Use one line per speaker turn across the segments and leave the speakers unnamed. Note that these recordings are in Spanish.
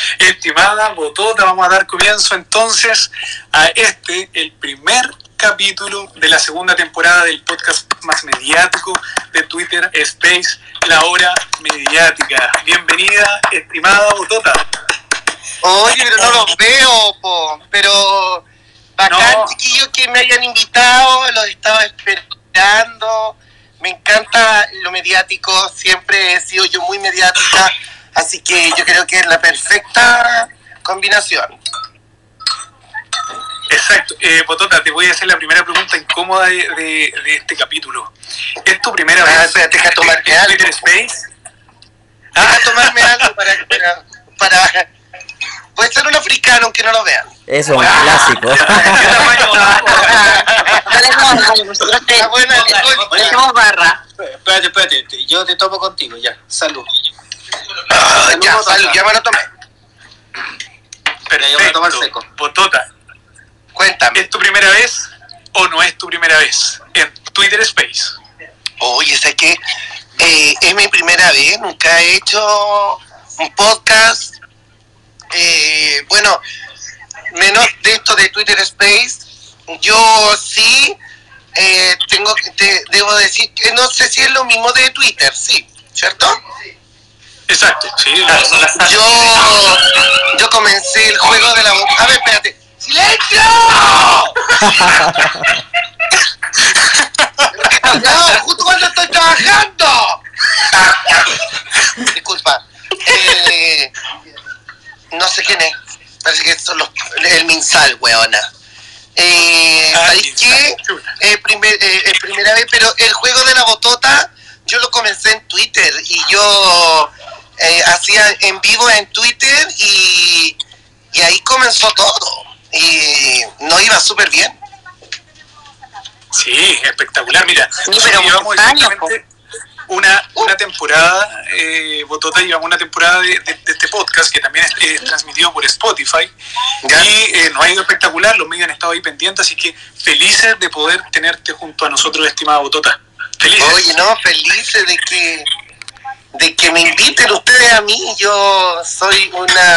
Estimada Botota, vamos a dar comienzo entonces a el primer capítulo de la segunda temporada del podcast más mediático de Twitter Space, La Hora Mediática. Bienvenida, estimada Botota.
Oye, pero no los veo, pero bacán, no. Chiquillos, que me hayan invitado, los estaba esperando. Me encanta lo mediático, siempre he sido yo muy mediática, así que yo creo que es la perfecta combinación.
Exacto. Botota, te voy a hacer la primera pregunta incómoda de este capítulo. ¿Es tu primera vez
espérate, deja tomarme algo.
Twitter Space?
Deja tomarme algo para... Puede ser un africano aunque no lo vean.
Eso, un clásico.
Hacemos barra.
Espérate, yo te tomo contigo, ya. Salud.
Ya me lo tomé.
Pero yo voy a tomar seco. Botota,
cuéntame.
¿Es tu primera vez o no es tu primera vez en Twitter Space?
Oye, sé que es mi primera vez, nunca he hecho un podcast. Bueno, menos de esto de Twitter Space, yo sí debo decir que no sé si es lo mismo de Twitter, sí, ¿cierto?
Exacto, sí.
Yo comencé el juego de la... A ver, espérate. ¡Silencio! ¡No! ¡Justo cuando estoy trabajando! Disculpa. No sé quién es. Parece que son el Minsal, weona. ¿Sabéis qué? Primera vez, pero el juego de la Botota yo lo comencé en Twitter y yo hacía en vivo en Twitter y ahí comenzó todo. Y nos iba súper bien.
Sí, espectacular. Mira,
sí, pero
llevamos exactamente una temporada, Botota, llevamos una temporada de este podcast que también es transmitido por Spotify. ¿Ya? Y nos ha ido espectacular, los medios han estado ahí pendientes, así que felices de poder tenerte junto a nosotros, estimada Botota. Felices.
Oye, no, felices de que me inviten ustedes a mí. Yo soy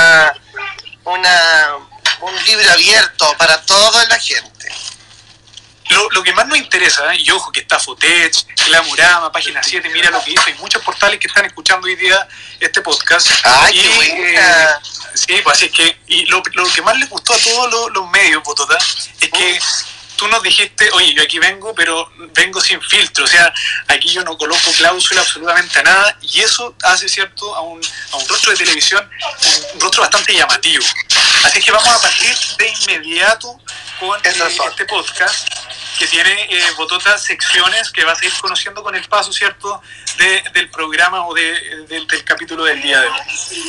un libro abierto para toda la gente.
Lo que más nos interesa, y ojo que está Fotech, Glamurama, Página 7, mira lo que hizo, hay muchos portales que están escuchando hoy día este podcast.
¡Ay, qué buena!
Sí, pues así es que, y lo que más les gustó a todos los medios, Botota, es que tú nos dijiste, oye, yo aquí vengo, pero vengo sin filtro, o sea, aquí yo no coloco cláusula absolutamente a nada, y eso hace, cierto, a un rostro de televisión, un rostro bastante llamativo. Así es que vamos a partir de inmediato con este podcast, que tiene, Botota, secciones que vas a ir conociendo con el paso, ¿cierto?, del programa o del capítulo del día de hoy.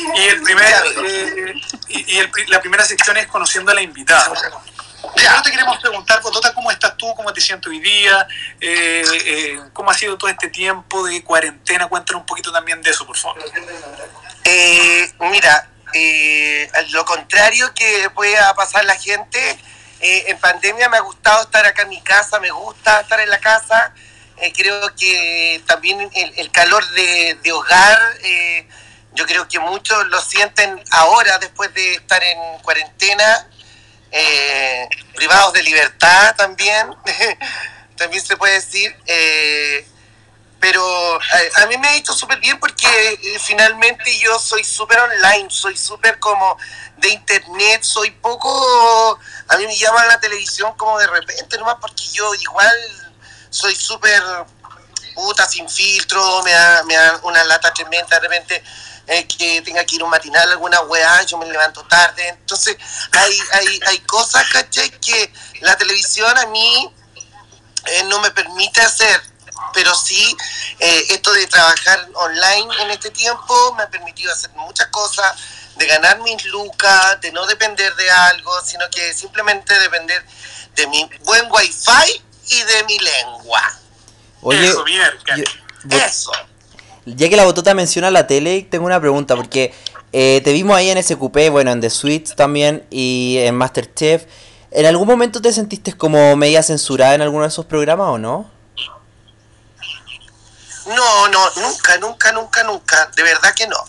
Y la primera sección es conociendo a la invitada. Primero te queremos preguntar, Botota, ¿cómo estás tú? ¿Cómo te sientes hoy día? ¿Cómo ha sido todo este tiempo de cuarentena? Cuéntanos un poquito también de eso, por favor.
Mira, lo contrario que pueda pasar la gente... en pandemia me ha gustado estar acá en mi casa, me gusta estar en la casa. Creo que también el calor de hogar, yo creo que muchos lo sienten ahora después de estar en cuarentena, privados de libertad también, también se puede decir. Pero a mí me ha ido súper bien porque finalmente yo soy súper online, soy súper como de internet, soy poco... A mí me llama la televisión como de repente nomás porque yo igual soy súper puta, sin filtro, me da una lata tremenda de repente que tenga que ir un matinal, alguna weá, yo me levanto tarde. Entonces hay cosas, ¿cachai?, que la televisión a mí no me permite hacer. Pero sí, esto de trabajar online en este tiempo me ha permitido hacer muchas cosas, de ganar mis lucas, de no depender de algo, sino que simplemente depender de mi buen wifi y de mi lengua.
Oye,
eso, mierda.
Eso.
Ya que la Botota menciona la tele, tengo una pregunta, porque te vimos ahí en SQP, bueno, en The Suits también, y en MasterChef. ¿En algún momento te sentiste como media censurada en alguno de esos programas o no?
No, nunca, de verdad que no.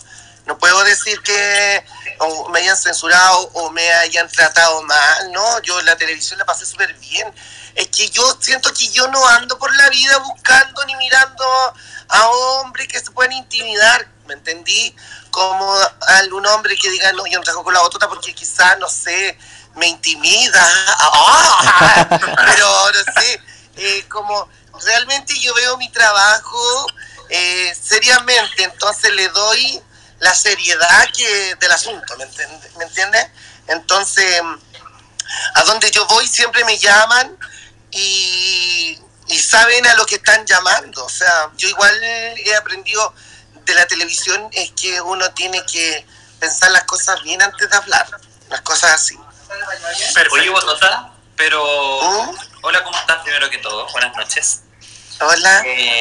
No puedo decir que o me hayan censurado o me hayan tratado mal, no, yo en la televisión la pasé súper bien. Es que yo siento que yo no ando por la vida buscando ni mirando a hombres que se pueden intimidar, ¿me entendí? Como a algún hombre que diga, no, yo no trabajo con la botota porque quizás, no sé, me intimida, pero no sé, como realmente yo veo mi trabajo seriamente, entonces le doy la seriedad del asunto, ¿me entiendes? Entonces, a donde yo voy siempre me llaman y saben a lo que están llamando. O sea, yo igual he aprendido de la televisión, es que uno tiene que pensar las cosas bien antes de hablar, las cosas así.
Perfecto. Oye, Botota, pero... Hola, ¿cómo estás? Primero que todo, buenas noches.
Hola.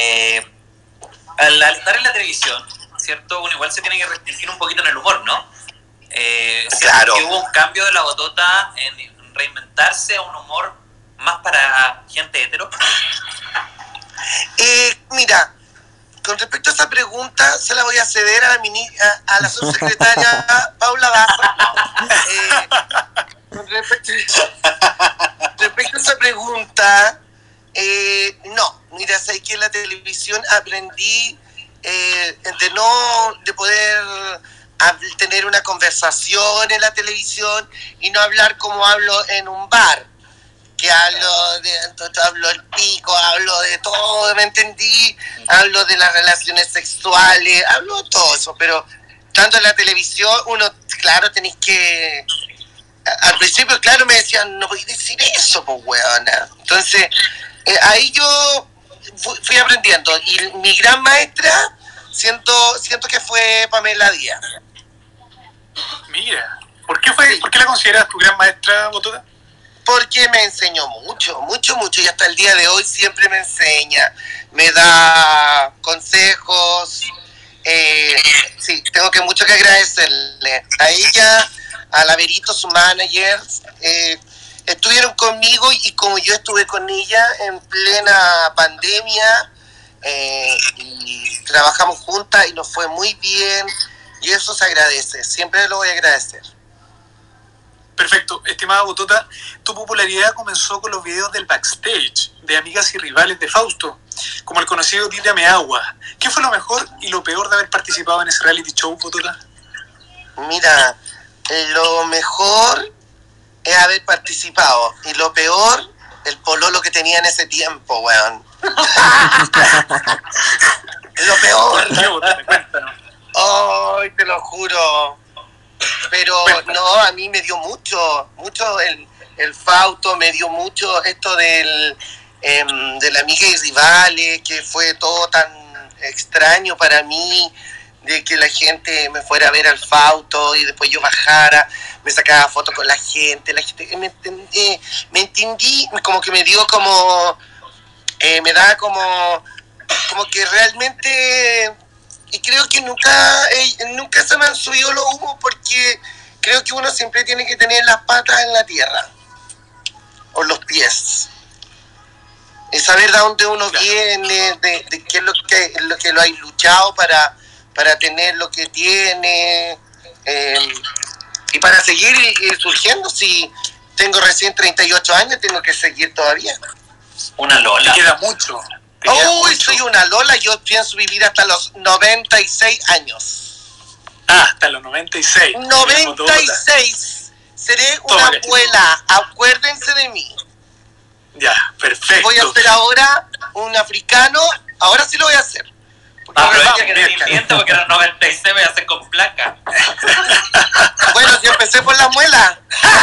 Al estar en la televisión, ¿cierto? Uno igual se tiene que restringir un poquito en el humor, ¿no?
Claro.
Que hubo un cambio de la Botota en reinventarse a un humor más para gente hetero.
Mira, con respecto a esa pregunta, se la voy a ceder a la subsecretaria Paula Daza. Con respecto a esa pregunta, no, mira, sé que en la televisión aprendí de poder tener una conversación en la televisión y no hablar como hablo en un bar, que hablo el pico, hablo de todo, ¿me entendí? Hablo de las relaciones sexuales, hablo de todo eso, pero tanto en la televisión, uno, claro, tenéis que... Al principio, claro, me decían, no podéis decir eso, pues, weona. Entonces, ahí yo fui aprendiendo, y mi gran maestra siento que fue Pamela Díaz.
Mira, ¿por qué la consideras tu gran maestra, Botota?
Porque me enseñó mucho, y hasta el día de hoy siempre me enseña, me da consejos, sí, tengo mucho que agradecerle a ella, a Laverito, su manager, estuvieron conmigo y como yo estuve con ella en plena pandemia, y trabajamos juntas y nos fue muy bien, y eso se agradece, siempre lo voy a agradecer.
Perfecto, estimada Botota, tu popularidad comenzó con los videos del backstage de Amigas y Rivales de Fausto, como el conocido Tírame Agua. ¿Qué fue lo mejor y lo peor de haber participado en ese reality show, Botota?
Mira, lo mejor es haber participado y lo peor, el pololo que tenía en ese tiempo, weón. Lo peor.
Cuéntanos.
Ay, te lo juro. Pero no, a mí me dio mucho el Fausto, me dio mucho esto de la Amiga y Rivales, que fue todo tan extraño para mí, de que la gente me fuera a ver al Fausto y después yo bajara, me sacaba fotos con la gente me entendí, como que me dio como, me da como que realmente... Y creo que nunca se me han subido los humos, porque creo que uno siempre tiene que tener las patas en la tierra, o los pies, y saber de dónde uno viene, de qué es lo que lo hay luchado para tener lo que tiene, y para seguir surgiendo. Si tengo recién 38 años, tengo que seguir todavía.
Una Lola.
Te queda mucho.
Uy, soy una Lola, yo pienso vivir hasta los 96 años.
Hasta los 96.
96. Seré una abuela, acuérdense de mí.
Ya, perfecto.
Voy a hacer ahora un africano, ahora sí lo voy a hacer.
Aprovecha que te miento, porque a los 96 voy a hacer con placa.
Bueno, yo empecé por la muela.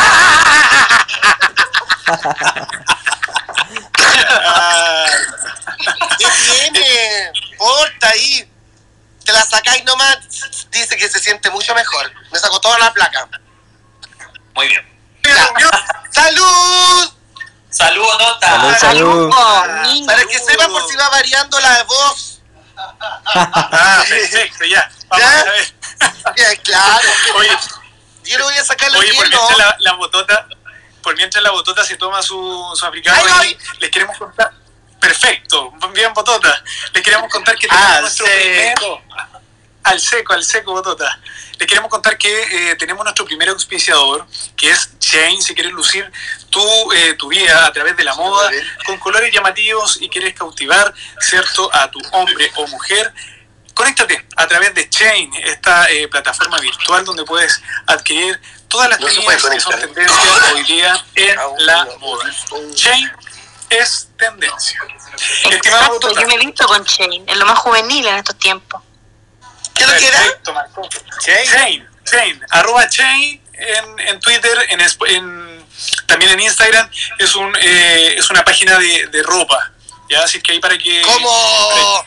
¿Qué tiene? Porta ahí. Te la sacáis nomás. Dice que se siente mucho mejor. Me sacó toda la placa.
Muy bien.
¡Salud!
¡Salud, Nota!
¡Salud!
Para que sepan por si va variando la voz.
Perfecto, ya. Vamos a ver.
Ya, claro.
Oye,
yo le voy a sacar los
por
hielos.
mientras la Botota se toma su africano,
Ay,
les queremos contar. Perfecto, bien, Botota. Les queremos contar que tenemos nuestro primer Al seco, Botota. Les queremos contar que tenemos nuestro primer auspiciador, que es Chain. Si quieres lucir tu vida a través de la moda, con colores llamativos y quieres cautivar, ¿cierto?, a tu hombre o mujer, conéctate a través de Chain, esta plataforma virtual donde puedes adquirir todas las líneas que son tendencias hoy día en la moda. Chain es tendencia.
Exacto, yo me he visto con Chain, es lo más juvenil en estos tiempos.
¿Qué es lo que era?
Perfecto, Marco. Chain. Arroba Chain en Twitter, también en Instagram. Es una página de ropa. ¿Ya? Así que ahí para que...
Como...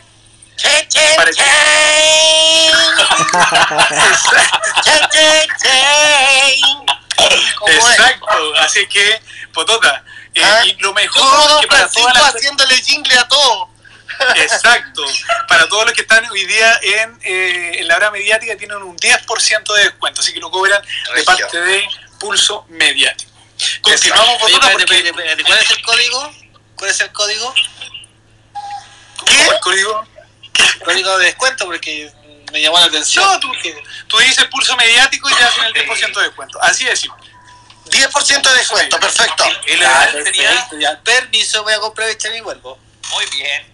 Exacto, así que, Potota, y lo mejor es que para todas las...
haciéndole jingle a todo.
Exacto, para todos los que están hoy día en la hora mediática tienen un 10% de descuento, así que lo cobran de parte de Pulso Mediático. Continuamos, Potota, porque...
¿Cuál es el código? ¿Cuál es el código?
¿Qué? ¿El código?
Código de descuento, porque me llamó la atención.
No, tú dices Pulso Mediático y te hacen el 10% de descuento, así es.
10% de descuento, perfecto.
El ideal sería...
Ya, permiso, voy a comprar el Chain y vuelvo.
Muy bien.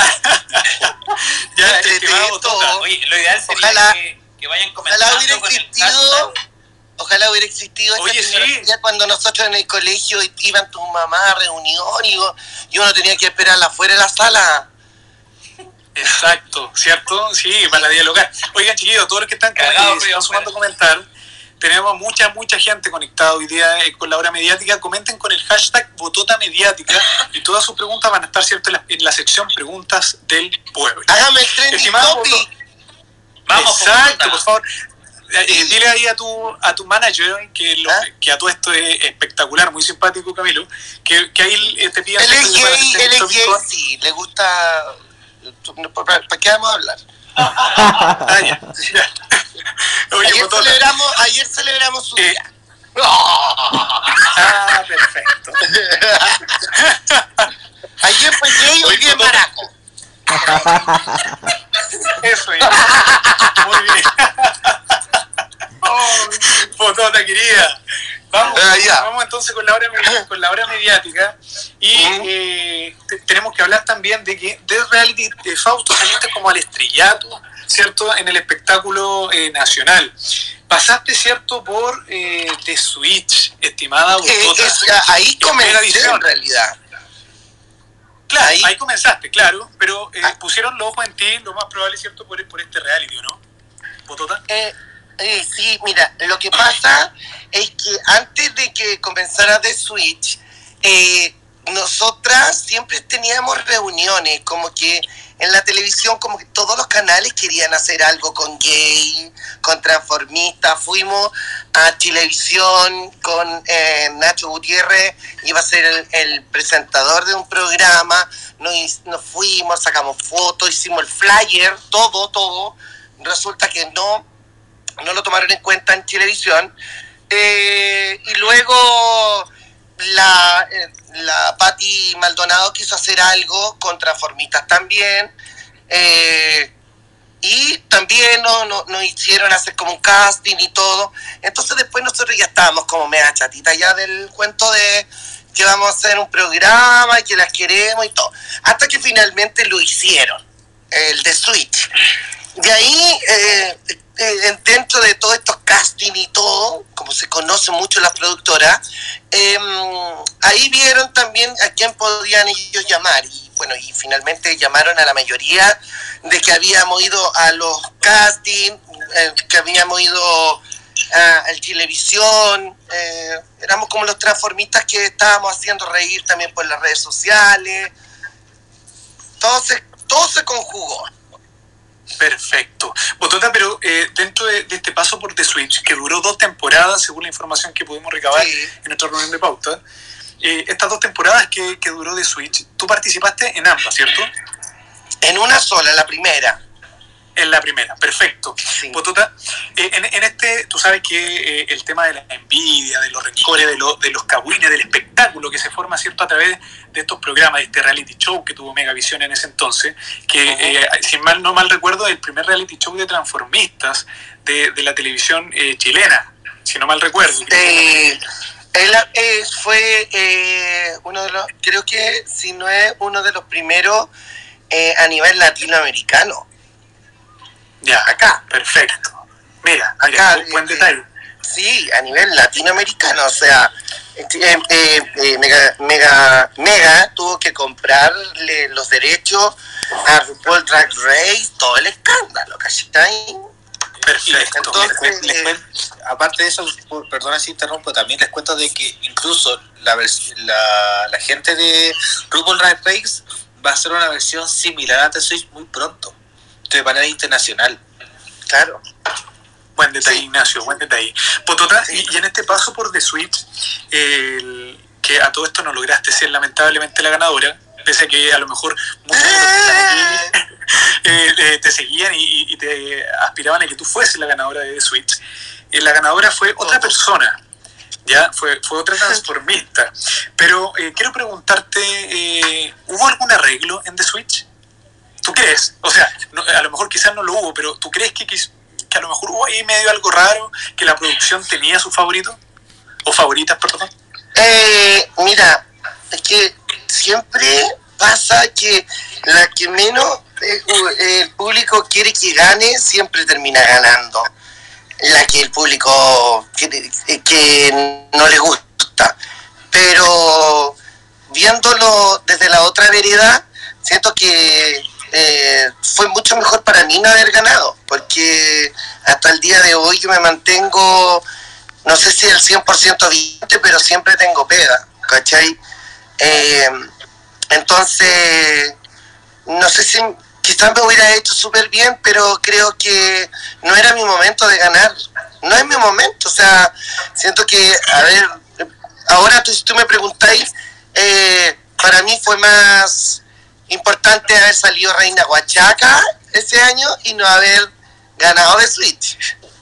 Ya, estimado Botota.
Oye, lo ideal sería
Ojalá-
que vayan comentando con el hashtag.
Ojalá hubiera existido esa
Oye, sí.
tecnología cuando nosotros en el colegio iban tu mamá a reunión y uno tenía que esperarla afuera de la sala.
Exacto, ¿cierto? Sí, para dialogar. Oigan, chiquillos, todos los que están sumando a comentar, tenemos mucha gente conectada hoy día con la hora mediática. Comenten con el hashtag Botota Mediática y todas sus preguntas van a estar, ¿cierto?, en la sección Preguntas del Pueblo.
Hágame el trending
Estimado
topic.
Vamos,
Exacto,
Botota.
por favor. Dile ahí a tu manager que a todo esto es espectacular, muy simpático, Camilo, que ahí te pidan...
Él es gay, sí, le gusta... ¿Para qué vamos a hablar?
Ya. Oye, Botota.
Ayer celebramos su día.
Perfecto.
Ayer fue gay, hoy día es maraco.
Eso es. Muy bien. Botota querida. Vamos entonces con la hora mediática. Y tenemos que hablar también de que de reality de Fausto saliste como al estrellato, ¿cierto?, en el espectáculo nacional. Pasaste, ¿cierto?, por The Switch, estimada Botota.
Ahí comencé en realidad.
Claro, ahí comenzaste, claro, pero pusieron los ojos en ti, lo más probable, ¿cierto?, por este reality, ¿o no, Botota?
Sí, mira, lo que pasa es que antes de que comenzara The Switch, nosotras siempre teníamos reuniones, como que en la televisión, como que todos los canales querían hacer algo con gay, con transformistas. Fuimos a Chilevisión con Nacho Gutiérrez, iba a ser el presentador de un programa, nos fuimos, sacamos fotos, hicimos el flyer, todo. Resulta que no lo tomaron en cuenta en Chilevisión. Y luego la Pati Maldonado quiso hacer algo con transformistas también, y también nos hicieron hacer como un casting y todo. Entonces después nosotros ya estábamos como media chatita ya del cuento de que vamos a hacer un programa y que las queremos y todo, hasta que finalmente lo hicieron, el de Switch. De ahí, dentro de todos estos casting y todo, como se conoce mucho las productoras, ahí vieron también a quién podían ellos llamar. Y bueno, y finalmente llamaron a la mayoría de que habíamos ido a los castings, que habíamos ido a Chilevisión. Éramos como los transformistas que estábamos haciendo reír también por las redes sociales. Todo se conjugó.
Perfecto. Botota, pero dentro de este paso por The Switch, que duró 2 temporadas, según la información que pudimos recabar en nuestra reunión de pauta, estas 2 temporadas que duró The Switch, tú participaste en ambas, ¿cierto?
En una sola, la primera.
En la primera, perfecto.
Sí.
Potota, en este, tú sabes que el tema de la envidia, de los rencores, de los cagüines, del espectáculo que se forma, ¿cierto?, a través de estos programas, de este reality show que tuvo Megavisión en ese entonces, que, si no mal recuerdo, el primer reality show de transformistas de la televisión chilena, si no mal recuerdo.
Él fue uno de los, creo que si no es uno de los primeros a nivel latinoamericano.
Ya,
Acá.
Perfecto. Mira,
Acá,
buen detalle.
Sí, a nivel latinoamericano, o sea, Mega tuvo que comprarle los derechos a RuPaul Drag Race, todo el escándalo, ¿cachai?
Perfecto.
Entonces,
Aparte de eso, perdona si interrumpo, también les cuento de que incluso la gente de RuPaul Drag Race va a hacer una versión similar a The Switch muy pronto, de manera internacional.
claro.
Buen detalle,
Sí.
Ignacio, buen detalle. Potota,
Sí.
y en este paso por The Switch, que a todo esto no lograste ser lamentablemente la ganadora, pese a que a lo mejor muchos de los que están aquí te seguían y te aspiraban a que tú fueses la ganadora de The Switch. La ganadora fue otra persona, ya fue otra transformista. Pero quiero preguntarte, ¿hubo algún arreglo en The Switch? ¿Tú crees? O sea, a lo mejor quizás no lo hubo, pero ¿tú crees que a lo mejor hubo ahí medio algo raro, que la producción tenía sus favoritos? O favoritas, perdón.
Mira, es que siempre pasa que la que menos el público quiere que gane siempre termina ganando. La que el público que no le gusta. Pero viéndolo desde la otra vereda, siento que fue mucho mejor para mí no haber ganado, porque hasta el día de hoy yo me mantengo, no sé si al 100% vigente, pero siempre tengo pega, ¿cachai? Entonces, no sé si quizás me hubiera hecho súper bien, pero creo que no era mi momento de ganar. No es mi momento, o sea, siento que, a ver, ahora si tú me preguntáis, para mí fue más importante haber salido Reina Huachaca ese año y no haber ganado de Switch.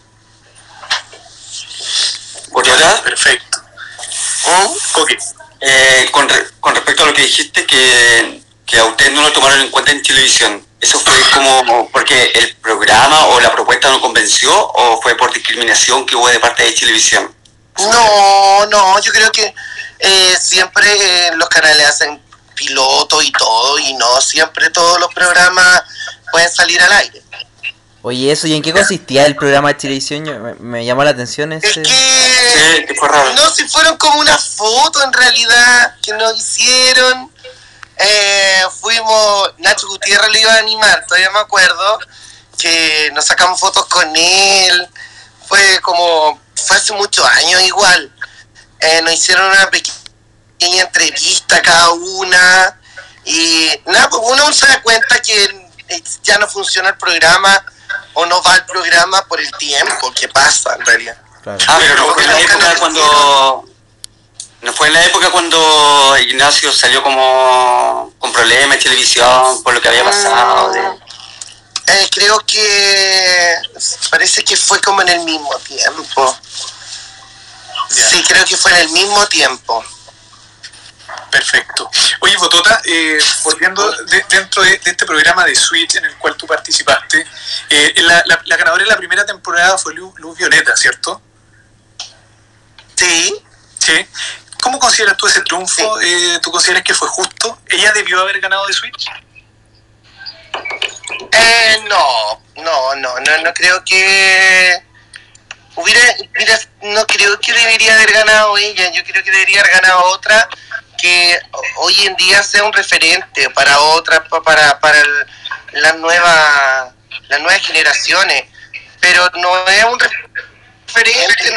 Potota,
Perfecto. Ok.
con respecto a lo que dijiste, que a ustedes no lo tomaron en cuenta en televisión, ¿eso fue como porque el programa o la propuesta no convenció o fue por discriminación que hubo de parte de televisión?
No, yo creo que siempre los canales hacen piloto y todo, y no siempre todos los programas pueden salir al aire.
Oye, eso, ¿y en qué consistía el programa de televisión? Me llamó la atención
Es
ese.
que
Sí, que fue raro.
no, si fueron como una foto en realidad que nos hicieron. Fuimos, Nacho Gutiérrez lo iba a animar, todavía me acuerdo, que nos sacamos fotos con él. Fue hace muchos años igual. Nos hicieron una pequeña entrevista cada una y nada, pues uno se da cuenta que ya no funciona el programa o no va el programa por el tiempo que pasa en realidad.
Claro.
Pero no fue en la época cuando... ¿No fue en la época cuando Ignacio salió como con problemas en televisión por lo que había pasado?
Creo que parece que fue como en el mismo tiempo.
Ya.
Sí, creo que fue en el mismo tiempo.
Perfecto. Oye, Botota, volviendo dentro de este programa de Switch en el cual tú participaste, la ganadora de la primera temporada fue Luz Violeta, ¿cierto?
Sí.
Sí. ¿Cómo consideras tú ese triunfo? ¿Tú consideras que fue justo? ¿Ella debió haber ganado de Switch?
No creo que no creo que debería haber ganado ella. Yo creo que debería haber ganado otra que hoy en día sea un referente para otras, para las nuevas generaciones, pero no es un referente,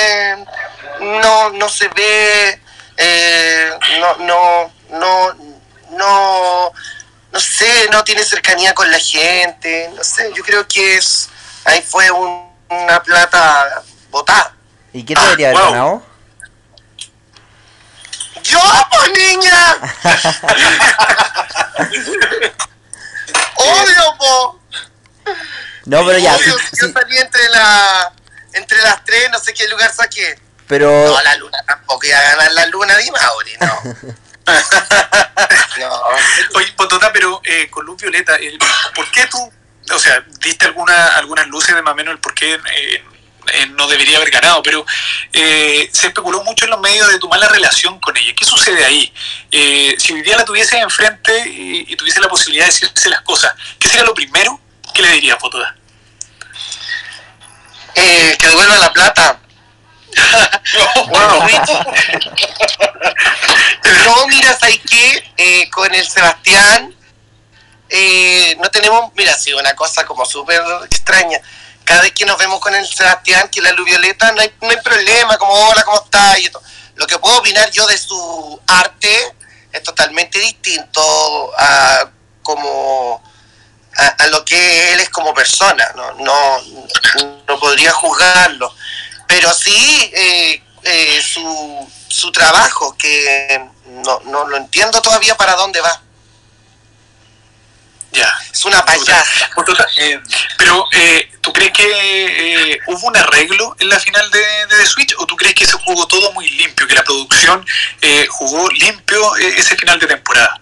no se ve, no sé, no tiene cercanía con la gente, no sé, yo creo que ahí fue una plata botada.
¿Y qué debería haber
wow.
ganado?
¡Yo, pues, niña! ¡Obvio, po!
No, pero ya,
Obvio,
sí,
yo salí entre las tres, no sé qué lugar saqué.
pero...
No, la luna tampoco iba a ganar la luna de Mauri, no. No.
Oye, Potota, pero con Luz Violeta, ¿por qué tú, o sea, diste algunas luces de más o menos el por qué no debería haber ganado, pero se especuló mucho en los medios de tu mala relación con ella? ¿Qué sucede ahí? Si hoy día la tuvieses enfrente y tuviese la posibilidad de decirse las cosas, ¿qué sería lo primero que le dirías, Potota?
Que devuelva la plata.
Wow.
No, mira, ¿sabes qué? Con el Sebastián no tenemos, mira, ha sido una cosa como súper extraña. Cada vez que nos vemos con el Sebastián, que la Luz Violeta, no hay problema, como hola, ¿cómo estás? Y esto. Lo que puedo opinar yo de su arte es totalmente distinto a lo que él es como persona. No podría juzgarlo. Pero sí su trabajo, que no lo entiendo todavía para dónde va.
Ya.
Es una payasa.
Pero, ¿tú crees que hubo un arreglo en la final de The Switch o tú crees que se jugó todo muy limpio, que la producción jugó limpio ese final de temporada?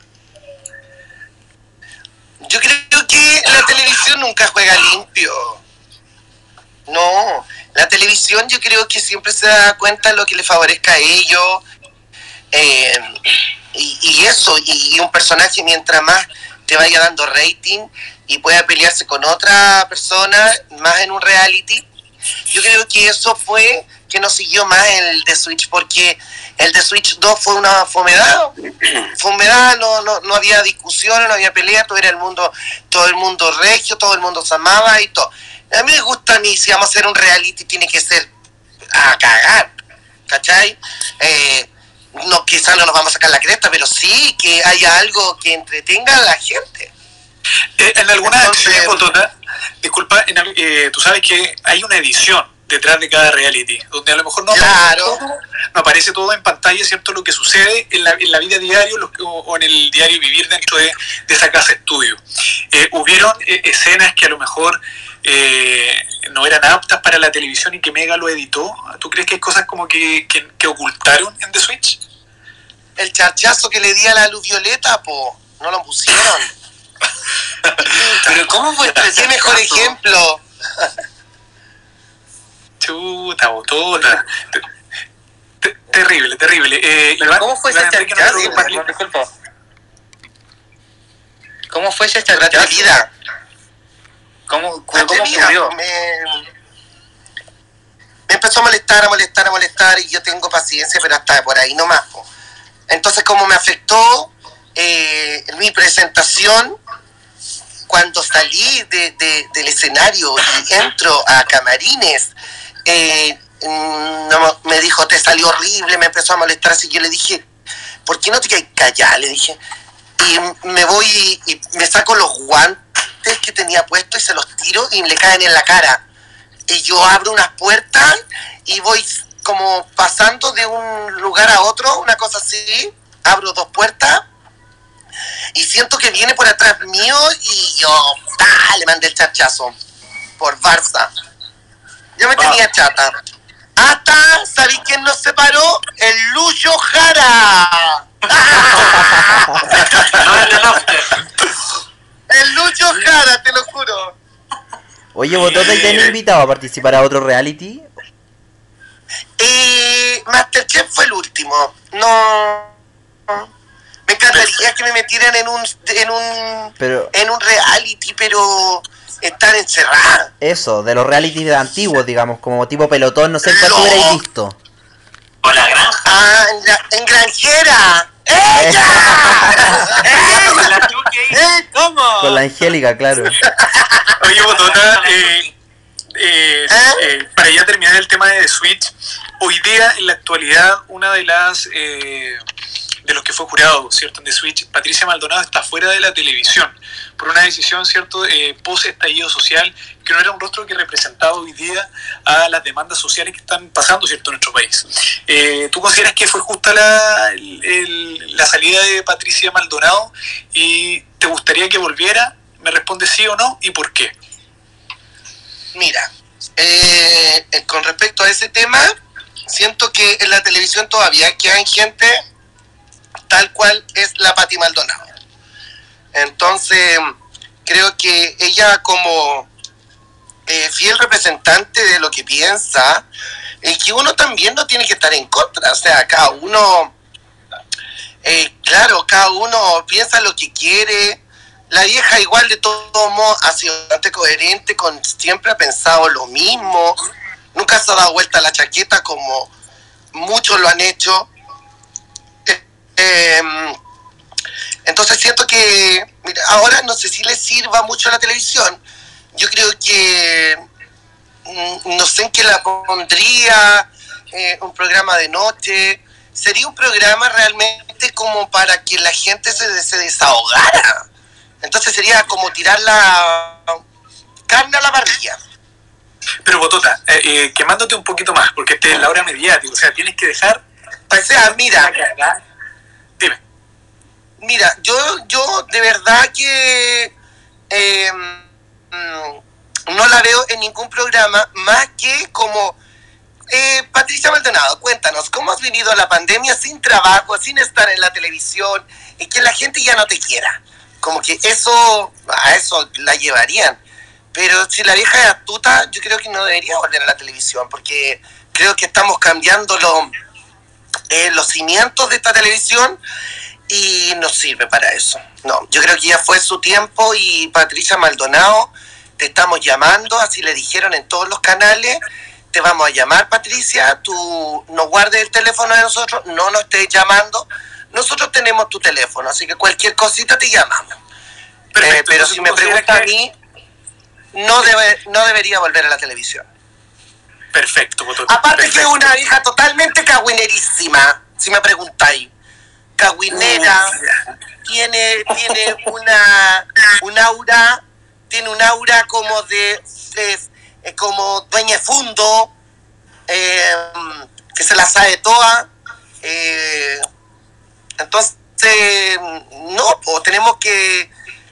Yo creo que la televisión nunca juega limpio. No, la televisión yo creo que siempre se da cuenta de lo que le favorezca a ellos. Y eso, y un personaje mientras más te vaya dando rating y pueda pelearse con otra persona, más en un reality, yo creo que eso fue que nos siguió más el de Switch, porque el de Switch 2 fue una fomedad, no había discusiones, no había pelea, todo el mundo regio, todo el mundo se amaba y todo. A mí me gusta, si vamos a hacer un reality tiene que ser a cagar, ¿cachai? No, quizás no nos vamos a sacar la cresta, pero sí que haya algo que entretenga a la gente.
En algunas ediciones, Potota, disculpa, tú sabes que hay una edición detrás de cada reality, donde a lo mejor no aparece todo en pantalla, ¿cierto? Lo que sucede en la vida diaria o en el diario vivir dentro de esa casa estudio. Hubieron escenas que a lo mejor no eran aptas para la televisión y que Mega lo editó. ¿Tú crees que hay cosas como que ocultaron en The Switch?
El charchazo que le di a la Luz Violeta, no lo pusieron.
Pero ¿cómo fue
¿Qué mejor ejemplo?
Chuta, Botota. Terrible.
¿Cómo fue ese charchazo? Disculpa. ¿Cómo fue ese charchazo?
Atrevida.
¿Cómo ocurrió?
Me empezó a molestar y yo tengo paciencia, pero hasta por ahí nomás. Entonces, como me afectó mi presentación, cuando salí del escenario y entro a camarines, me dijo, te salió horrible, me empezó a molestar así. Yo le dije, ¿por qué no te quedas callada? Le dije, y me voy y me saco los guantes que tenía puestos y se los tiro y le caen en la cara. Y yo abro unas puertas y voy como pasando de un lugar a otro, una cosa así, abro dos puertas y siento que viene por atrás mío y yo le mandé el charchazo por Barça. Yo me tenía chata. Hasta, ¿sabéis quién nos separó? El Lucho Jara. El Lucho Jara, te lo juro.
Oye, Botota, ¿y te han invitado a participar a otro reality?
Masterchef fue el último. No. Me encantaría que me metieran en un reality, pero estar encerrada.
Eso, de los realities antiguos, digamos, como tipo pelotón, no sé cuál tú hubierais visto.
O la granja.
Ah, en Granjera. ¡Ella!
¿Cómo?
Con la Angélica, claro.
Oye, Botota, para ya terminar el tema de The Switch, hoy día, en la actualidad, una de las de los que fue jurado, ¿cierto? En The Switch, Patricia Maldonado está fuera de la televisión por una decisión, ¿cierto? Post estallido social, que no era un rostro que representaba hoy día a las demandas sociales que están pasando, ¿cierto?, en nuestro país. ¿Tú consideras que fue justa la salida de Patricia Maldonado y te gustaría que volviera? Me responde sí o no, ¿y por qué?
Mira, con respecto a ese tema, siento que en la televisión todavía quedan gente tal cual es la Pati Maldonado. Entonces, creo que ella como fiel representante de lo que piensa, y que uno también no tiene que estar en contra, o sea, cada uno, claro, cada uno piensa lo que quiere. La vieja igual de todos modos ha sido bastante coherente, siempre ha pensado lo mismo, nunca se ha dado vuelta a la chaqueta como muchos lo han hecho. Entonces siento que, mira, ahora no sé si le sirva mucho a la televisión. Yo creo que no sé en qué la pondría, un programa de noche. Sería un programa realmente como para que la gente se desahogara. Entonces sería como tirar la carne a la parrilla.
Pero Botota, quemándote un poquito más, porque esta es la hora mediática, o sea, tienes que dejar...
O sea, mira,
dime.
Mira, yo de verdad que no la veo en ningún programa más que como Patricia Maldonado. Cuéntanos, ¿cómo has vivido la pandemia sin trabajo, sin estar en la televisión y que la gente ya no te quiera? Como que a eso la llevarían. Pero si la vieja es astuta, yo creo que no debería volver a la televisión, porque creo que estamos cambiando los cimientos de esta televisión y no sirve para eso. No, yo creo que ya fue su tiempo. Y Patricia Maldonado, te estamos llamando, así le dijeron en todos los canales, te vamos a llamar, Patricia, tú no guardes el teléfono de nosotros, no nos estés llamando, nosotros tenemos tu teléfono, así que cualquier cosita te llamamos. Pero si me preguntas a mí, no debería volver a la televisión.
Perfecto, Botota.
Aparte que es una hija totalmente cagüinerísima, si me preguntáis. Cagüinera, tiene un aura como como dueña de fondo, que se la sabe toda. Entonces, no, pues tenemos que...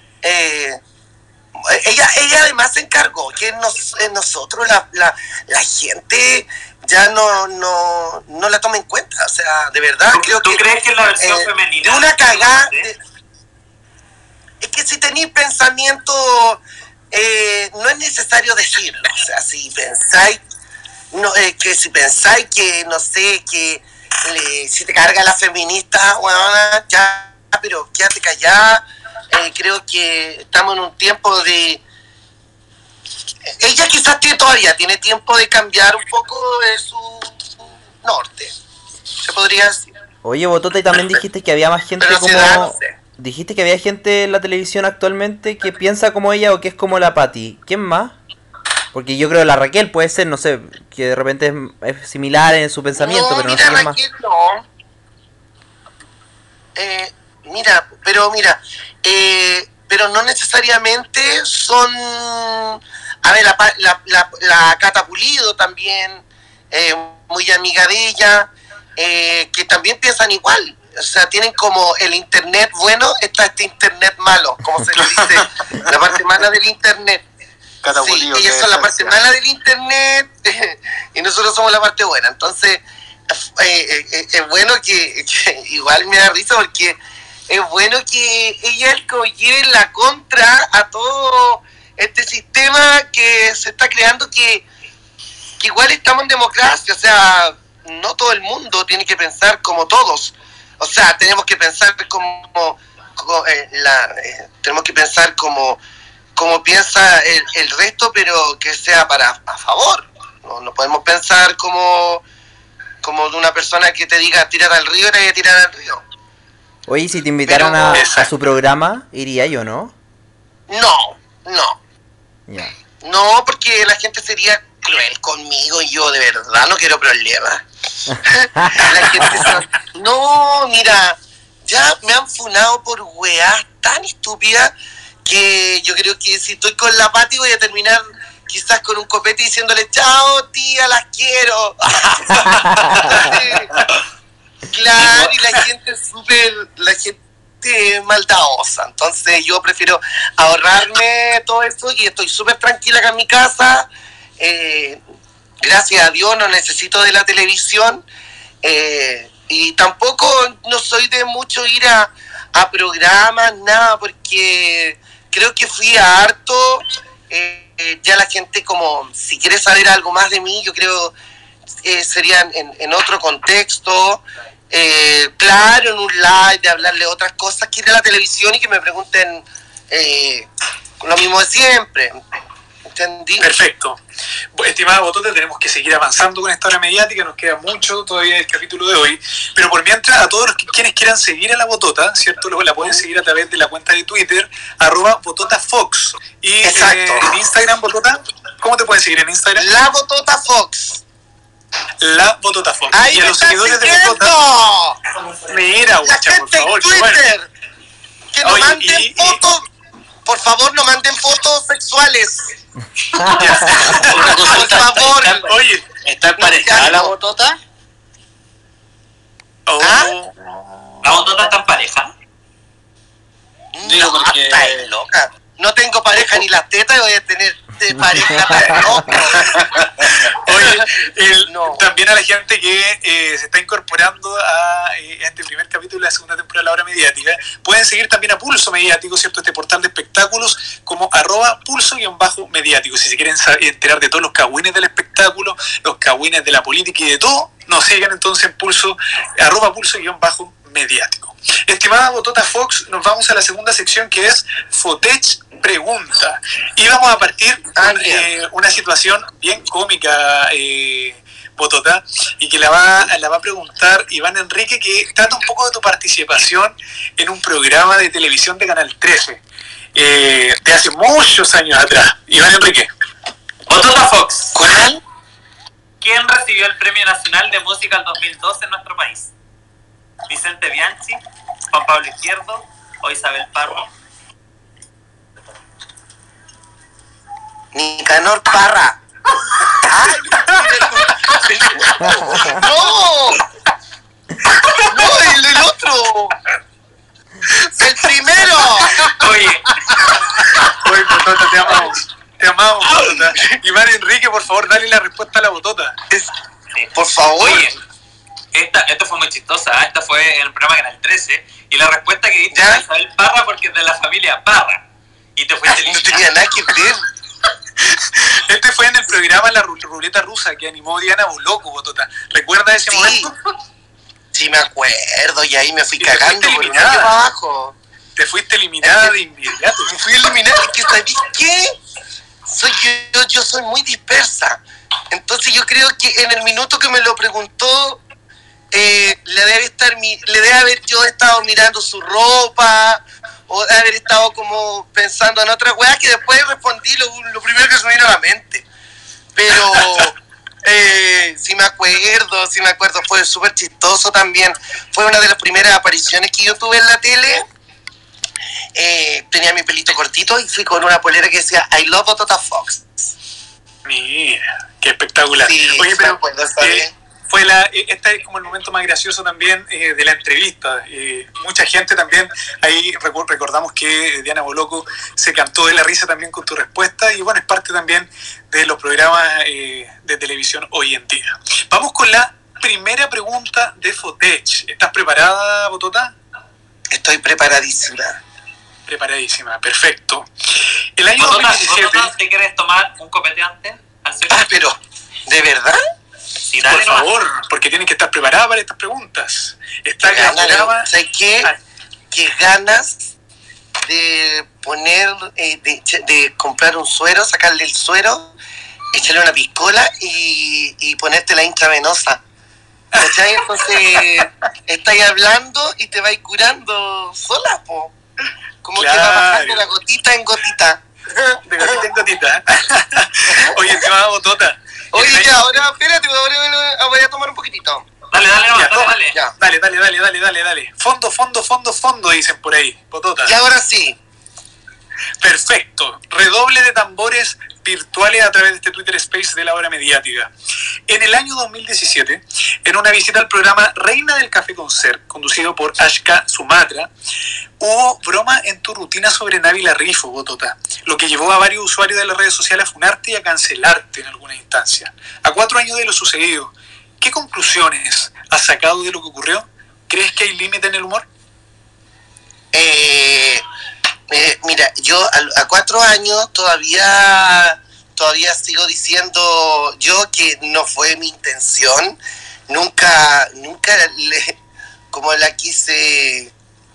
ella además se encargó que nosotros, la gente, ya no la toma en cuenta. O sea, de verdad, creo que...
¿Tú crees que la versión femenina...
De una cagada... Es que si tenéis pensamiento, no es necesario decirlo. O sea, si pensáis... si pensáis que, no sé, que si te carga la feminista, bueno, ya, pero quédate callada. Creo que estamos en un tiempo de... Ella quizás todavía tiene tiempo de cambiar un poco de su norte, se podría decir.
Oye, Botota, y también dijiste que había más gente
Pero
como...
no sé.
Dijiste que había gente en la televisión actualmente que piensa como ella o que es como la Pati. ¿Quién más? Porque yo creo que la Raquel puede ser, no sé, que de repente es similar en su pensamiento, pero no sé quién más.
Raquel, no. Pero no necesariamente son... A ver, la Cata Pulido también, muy amiga de ella, que también piensan igual. O sea, tienen como el internet bueno, está este internet malo, como se le dice, la parte mala del internet.
Cata
Sí,
Pulido,
ellas son la parte mala del internet y nosotros somos la parte buena. Entonces, es bueno que igual me da risa porque es bueno que ella como lleve la contra a todo este sistema que se está creando, que igual estamos en democracia. O sea, no todo el mundo tiene que pensar como todos. O sea, tenemos que pensar tenemos que pensar como piensa el resto, pero que sea a favor. No podemos pensar como de una persona que te diga tirar al río y te vaya a tirar al río.
Oye, si te invitaran a su programa, ¿iría yo, no?
No.
Ya.
No, porque la gente sería cruel conmigo y yo de verdad no quiero problemas. La gente no, mira, ya me han funado por weas tan estúpidas que yo creo que si estoy con la Pati voy a terminar quizás con un copete diciéndole chao tía, las quiero. Claro, y la gente es maldadosa. Entonces yo prefiero ahorrarme todo eso y estoy súper tranquila acá en mi casa, gracias a Dios no necesito de la televisión, y tampoco no soy de mucho ir a programas, nada, porque creo que fui a harto. Ya la gente, como si quiere saber algo más de mí, yo creo sería en otro contexto, claro, en un live, de hablarle otras cosas, que ir a la televisión y que me pregunten lo mismo de siempre. ¿Entendí?
Perfecto. Estimada Botota, tenemos que seguir avanzando con esta hora mediática, nos queda mucho todavía el capítulo de hoy, pero por mientras, a todos quienes quieran seguir a la Botota, ¿cierto? Luego la pueden seguir a través de la cuenta de Twitter, @BototaFox. Y en Instagram, Botota, ¿cómo te pueden seguir en Instagram?
La Botota Fox.
La Botota Fox.
¡Ahí
y a
me
los
están
seguidores
siguiendo!
de Botota, mira,
La
guacha, por
gente en
favor.
Twitter, que nos
Oye,
manden fotos, por favor, no manden fotos sexuales. Por favor.
Oye,
¿Está emparejada la Botota?
¿La Botota está en pareja?
Digo,
No,
porque-
está loca. No tengo pareja ni las tetas y voy a tener de pareja. No.
Oye,
No.
también a la gente que se está incorporando a este primer capítulo de la segunda temporada de La Hora Mediática, pueden seguir también a Pulso Mediático, ¿cierto? Este portal de espectáculos, como @pulso_mediático. Si se quieren enterar de todos los cagüines del espectáculo, los cagüines de la política y de todo, nos sigan entonces en Pulso, @pulso_mediático. Estimada Botota Fox, nos vamos a la segunda sección, que es Fotech Pregunta. Y vamos a partir con una situación bien cómica, Botota, y que la va a preguntar Iván Enrique, que trata un poco de tu participación en un programa de televisión de Canal 13, de hace muchos años atrás. Iván Enrique.
Botota Fox.
¿Cuál?
¿Quién recibió el Premio Nacional de Música en 2012 en nuestro país? ¿Vicente Bianchi, Juan Pablo Izquierdo o Isabel Parra?
Nicanor Parra. ¡Ay! ¡No! ¡No, el otro! ¡El primero!
Oye, Botota, te amamos. Te amamos, Botota. Iván Enrique, por favor, dale la respuesta a la Botota.
Por favor.
Oye, esta fue muy chistosa, ¿eh? Esta fue en el programa Canal 13 y la respuesta que diste
¿Ya?
fue Isabel Parra porque es de la familia Parra y te fuiste
No
eliminado.
tenía nada que ver.
Este fue en el programa La Ruleta Rusa que animó Diana Boloco, Botota. ¿Recuerda ese
Sí.
momento?
Sí, me acuerdo, y ahí me fui
Y te
cagando
fuiste
por un
eliminada.
año para abajo.
Te fuiste eliminada de inmediato.
Me fui eliminada, es que ¿sabéis qué? Yo soy muy dispersa. Entonces yo creo que en el minuto que me lo preguntó, le debe haber yo estado mirando su ropa, o de haber estado como pensando en otras weas, que después respondí lo primero que se me vino a la mente. Pero sí me acuerdo, fue súper chistoso también. Fue una de las primeras apariciones que yo tuve en la tele. Tenía mi pelito cortito y fui con una polera que decía I love Botota Fox.
Mira, qué espectacular.
Sí,
Oye,
me
pero
acuerdo, ¿sabes?
este es como el momento más gracioso también de la entrevista. Mucha gente también, ahí recordamos que Diana Boloco se cantó de la risa también con tu respuesta, y bueno, es parte también de los programas de televisión hoy en día. Vamos con la primera pregunta de Fotech. ¿Estás preparada, Botota?
Estoy preparadísima.
Preparadísima, perfecto. El año
Botota,
2017...
Botota, ¿te quieres tomar un copete antes?
Pero, ¿de verdad?
Sí,
Por
dale nomás.
favor, porque tienen que estar preparadas para estas preguntas. Está que la programa...
¿Sabes qué? Qué ganas de poner, de comprar un suero, sacarle el suero, echarle una piscola y ponerte la intravenosa. ¿Cachai? Entonces, estáis hablando y te vais curando sola, po. Como
Claro.
que va bajando la gotita en gotita.
De gotita en gotita. Oye, estimada Botota.
Oye, ya, ahora, espérate, ahora voy a tomar un poquitito.
Dale nomás,
Ya, toma,
dale.
Ya.
Dale. Fondo, dicen por ahí, Botota.
Y ahora sí.
Perfecto. Redoble de tambores virtuales a través de este Twitter Space de la hora mediática. En el año 2017, en una visita al programa Reina del Café Concert, conducido por Ashka Sumatra, hubo broma en tu rutina sobre Nabila Rifo, Botota, lo que llevó a varios usuarios de las redes sociales a funarte y a cancelarte en alguna instancia. A 4 años de lo sucedido, ¿qué conclusiones has sacado de lo que ocurrió? ¿Crees que hay límite en el humor?
Mira, yo a 4 años todavía sigo diciendo yo que no fue mi intención, nunca como la quise,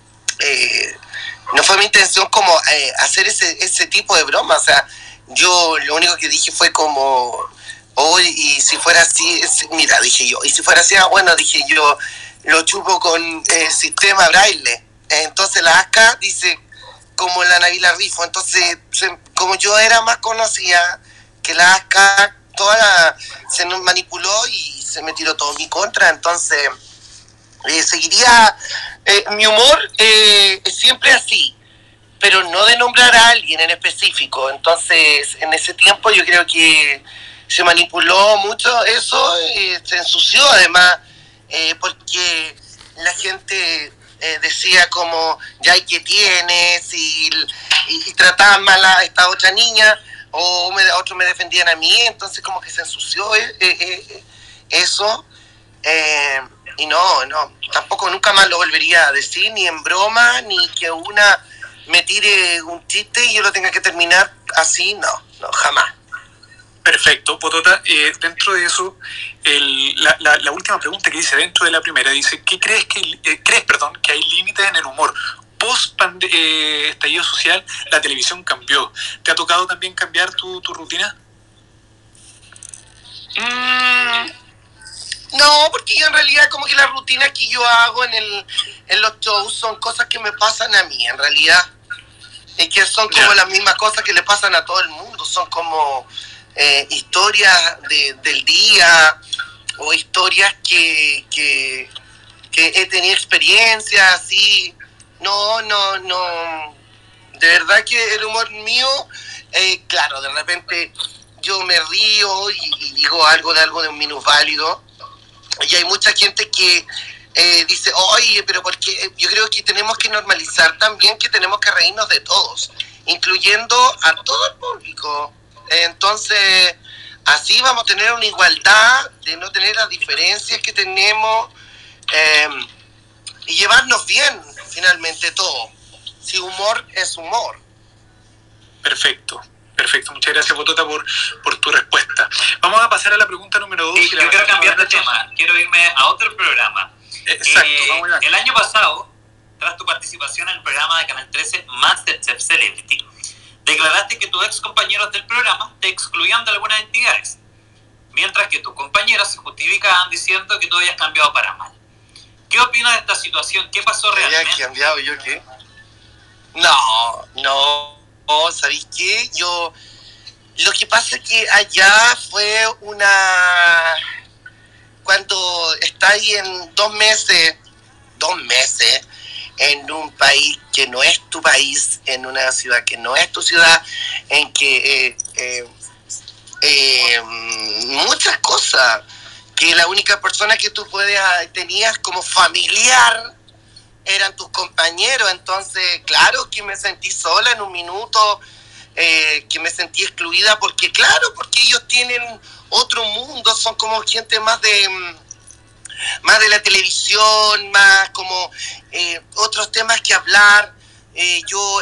no fue mi intención como hacer ese tipo de broma. O sea, yo lo único que dije fue como, y si fuera así, mira, dije yo, y si fuera así, bueno, dije yo, lo chupo con sistema braille. Entonces la ASCA dice como la Nabila Rifo. Entonces, como yo era más conocida que la ASCA, se nos manipuló y se me tiró todo en mi contra. Entonces, seguiría mi humor siempre así, pero no de nombrar a alguien en específico. Entonces, en ese tiempo yo creo que se manipuló mucho eso, se ensució además, porque la gente decía como, ya, ¿y qué tienes? Y trataban mal a esta otra niña, o otros me defendían a mí. Entonces como que se ensució eso, y no, tampoco nunca más lo volvería a decir, ni en broma, ni que una me tire un chiste y yo lo tenga que terminar así, no, jamás.
Perfecto, Potota. Dentro de eso, la última pregunta que dice dentro de la primera, dice, ¿qué crees que hay límites en el humor? Post estallido social, la televisión cambió. ¿Te ha tocado también cambiar tu rutina?
No, porque yo en realidad como que las rutinas que yo hago en los shows son cosas que me pasan a mí, en realidad. Y que son como las mismas cosas que le pasan a todo el mundo, son como historias del día, o historias que he tenido experiencias así. No, de verdad que el humor mío, claro, de repente yo me río y digo algo de un minusválido, y hay mucha gente que dice, oye, pero porque yo creo que tenemos que normalizar también que tenemos que reírnos de todos, incluyendo a todo el público. Entonces, así vamos a tener una igualdad de no tener las diferencias que tenemos, y llevarnos bien, finalmente, todo. Si humor es humor.
Perfecto. Muchas gracias, Botota, por tu respuesta. Vamos a pasar a la pregunta número 2.
Yo quiero cambiar de tema. Quiero irme a otro programa.
Exacto, vamos allá.
El año pasado, tras tu participación en el programa de Canal 13 MasterChef Celebrity, declaraste que tus ex compañeros del programa te excluían de algunas entidades, mientras que tus compañeros se justificaban diciendo que tú habías cambiado para mal. ¿Qué opinas de esta situación? ¿Qué pasó realmente?
¿Había cambiado yo qué? No, ¿sabéis qué? Lo que pasa es que allá fue cuando estáis en 2 meses, en un país que no es tu país, en una ciudad que no es tu ciudad, en que muchas cosas, que la única persona que tú tenías como familiar eran tus compañeros. Entonces, claro que me sentí sola en un minuto, que me sentí excluida, porque ellos tienen otro mundo, son como gente más de la televisión, más como otros temas que hablar. Yo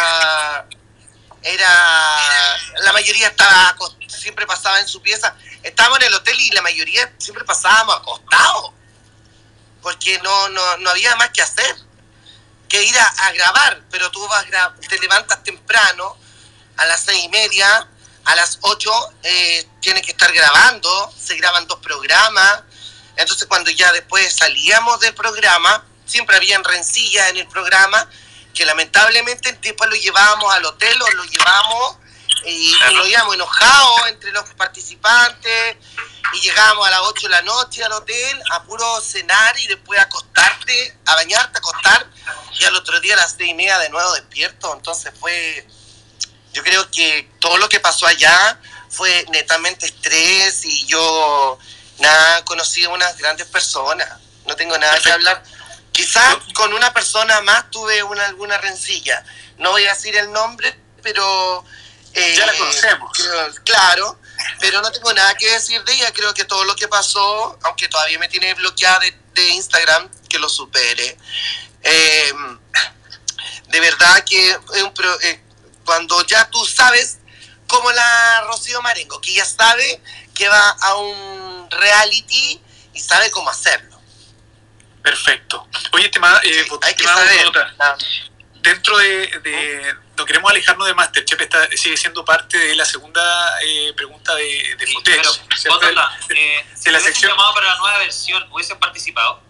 la mayoría siempre pasaba en su pieza. Estábamos en el hotel y la mayoría siempre pasábamos acostados, porque no había más que hacer que ir a grabar. Pero tú te levantas temprano, a las 6:30, a las 8 tienes que estar grabando, se graban 2 programas. Entonces cuando ya después salíamos del programa, siempre habían rencillas en el programa, que lamentablemente después lo llevábamos al hotel, o lo llevamos y lo íbamos enojados entre los participantes, y llegábamos a las 8 de la noche al hotel a puro cenar y después acostarte, a bañarte, acostar, y al otro día a las 6:30 de nuevo despierto. Entonces fue Yo creo que todo lo que pasó allá fue netamente estrés y yo nada, conocí a unas grandes personas, no tengo nada que hablar. Quizás con una persona más tuve alguna rencilla, no voy a decir el nombre, pero...
ya la conocemos.
Claro, pero no tengo nada que decir de ella, creo que todo lo que pasó, aunque todavía me tiene bloqueada de Instagram, que lo supere. De verdad que cuando ya tú sabes, como la Rocío Marengo, que ya sabe que va a un reality y sabe cómo hacerlo.
Perfecto. Oye, estimada,
hay que saber.
Dentro de no queremos alejarnos de Masterchef, sigue siendo parte de la segunda pregunta de Footage.
Si la sección llamado para la nueva versión, ¿hubiesen participado?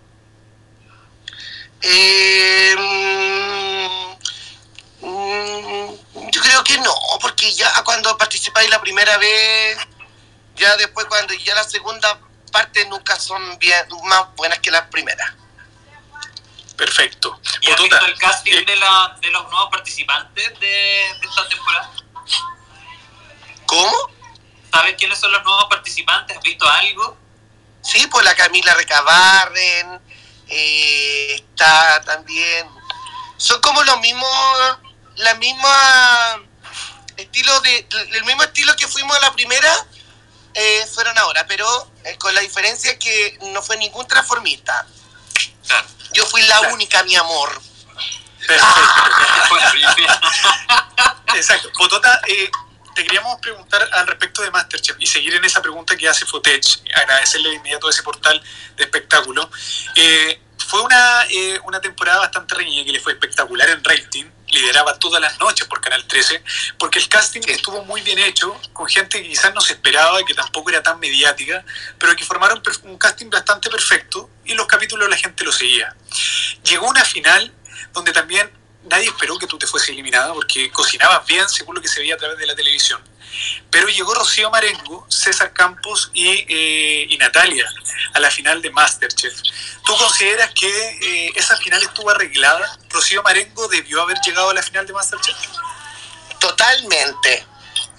Yo creo que no, porque ya cuando participáis la primera vez, ya después cuando ya la segunda parte nunca son más buenas que las primeras.
Perfecto.
¿Y has visto el casting de los nuevos participantes de esta temporada?
¿Cómo?
¿Sabes quiénes son los nuevos participantes? ¿Has visto algo?
Sí, pues la Camila Recabarren, está también... Son como los mismos... el mismo estilo que fuimos a la primera, fueron ahora, pero con la diferencia que no fue ningún transformista.
Claro.
Yo fui la única, mi amor.
Exacto. Potota, te queríamos preguntar al respecto de Masterchef y seguir en esa pregunta que hace Footage, agradecerle de inmediato a ese portal de espectáculo. Fue una temporada bastante reñida que le fue espectacular en rating, lideraba todas las noches por Canal 13, porque el casting estuvo muy bien hecho, con gente que quizás no se esperaba, que tampoco era tan mediática, pero que formaron un casting bastante perfecto y los capítulos la gente lo seguía. Llegó una final donde también nadie esperó que tú te fuese eliminada porque cocinabas bien según lo que se veía a través de la televisión. Pero llegó Rocío Marengo, César Campos y Natalia a la final de Masterchef. ¿Tú consideras que esa final estuvo arreglada? ¿Rocío Marengo debió haber llegado a la final de Masterchef?
Totalmente.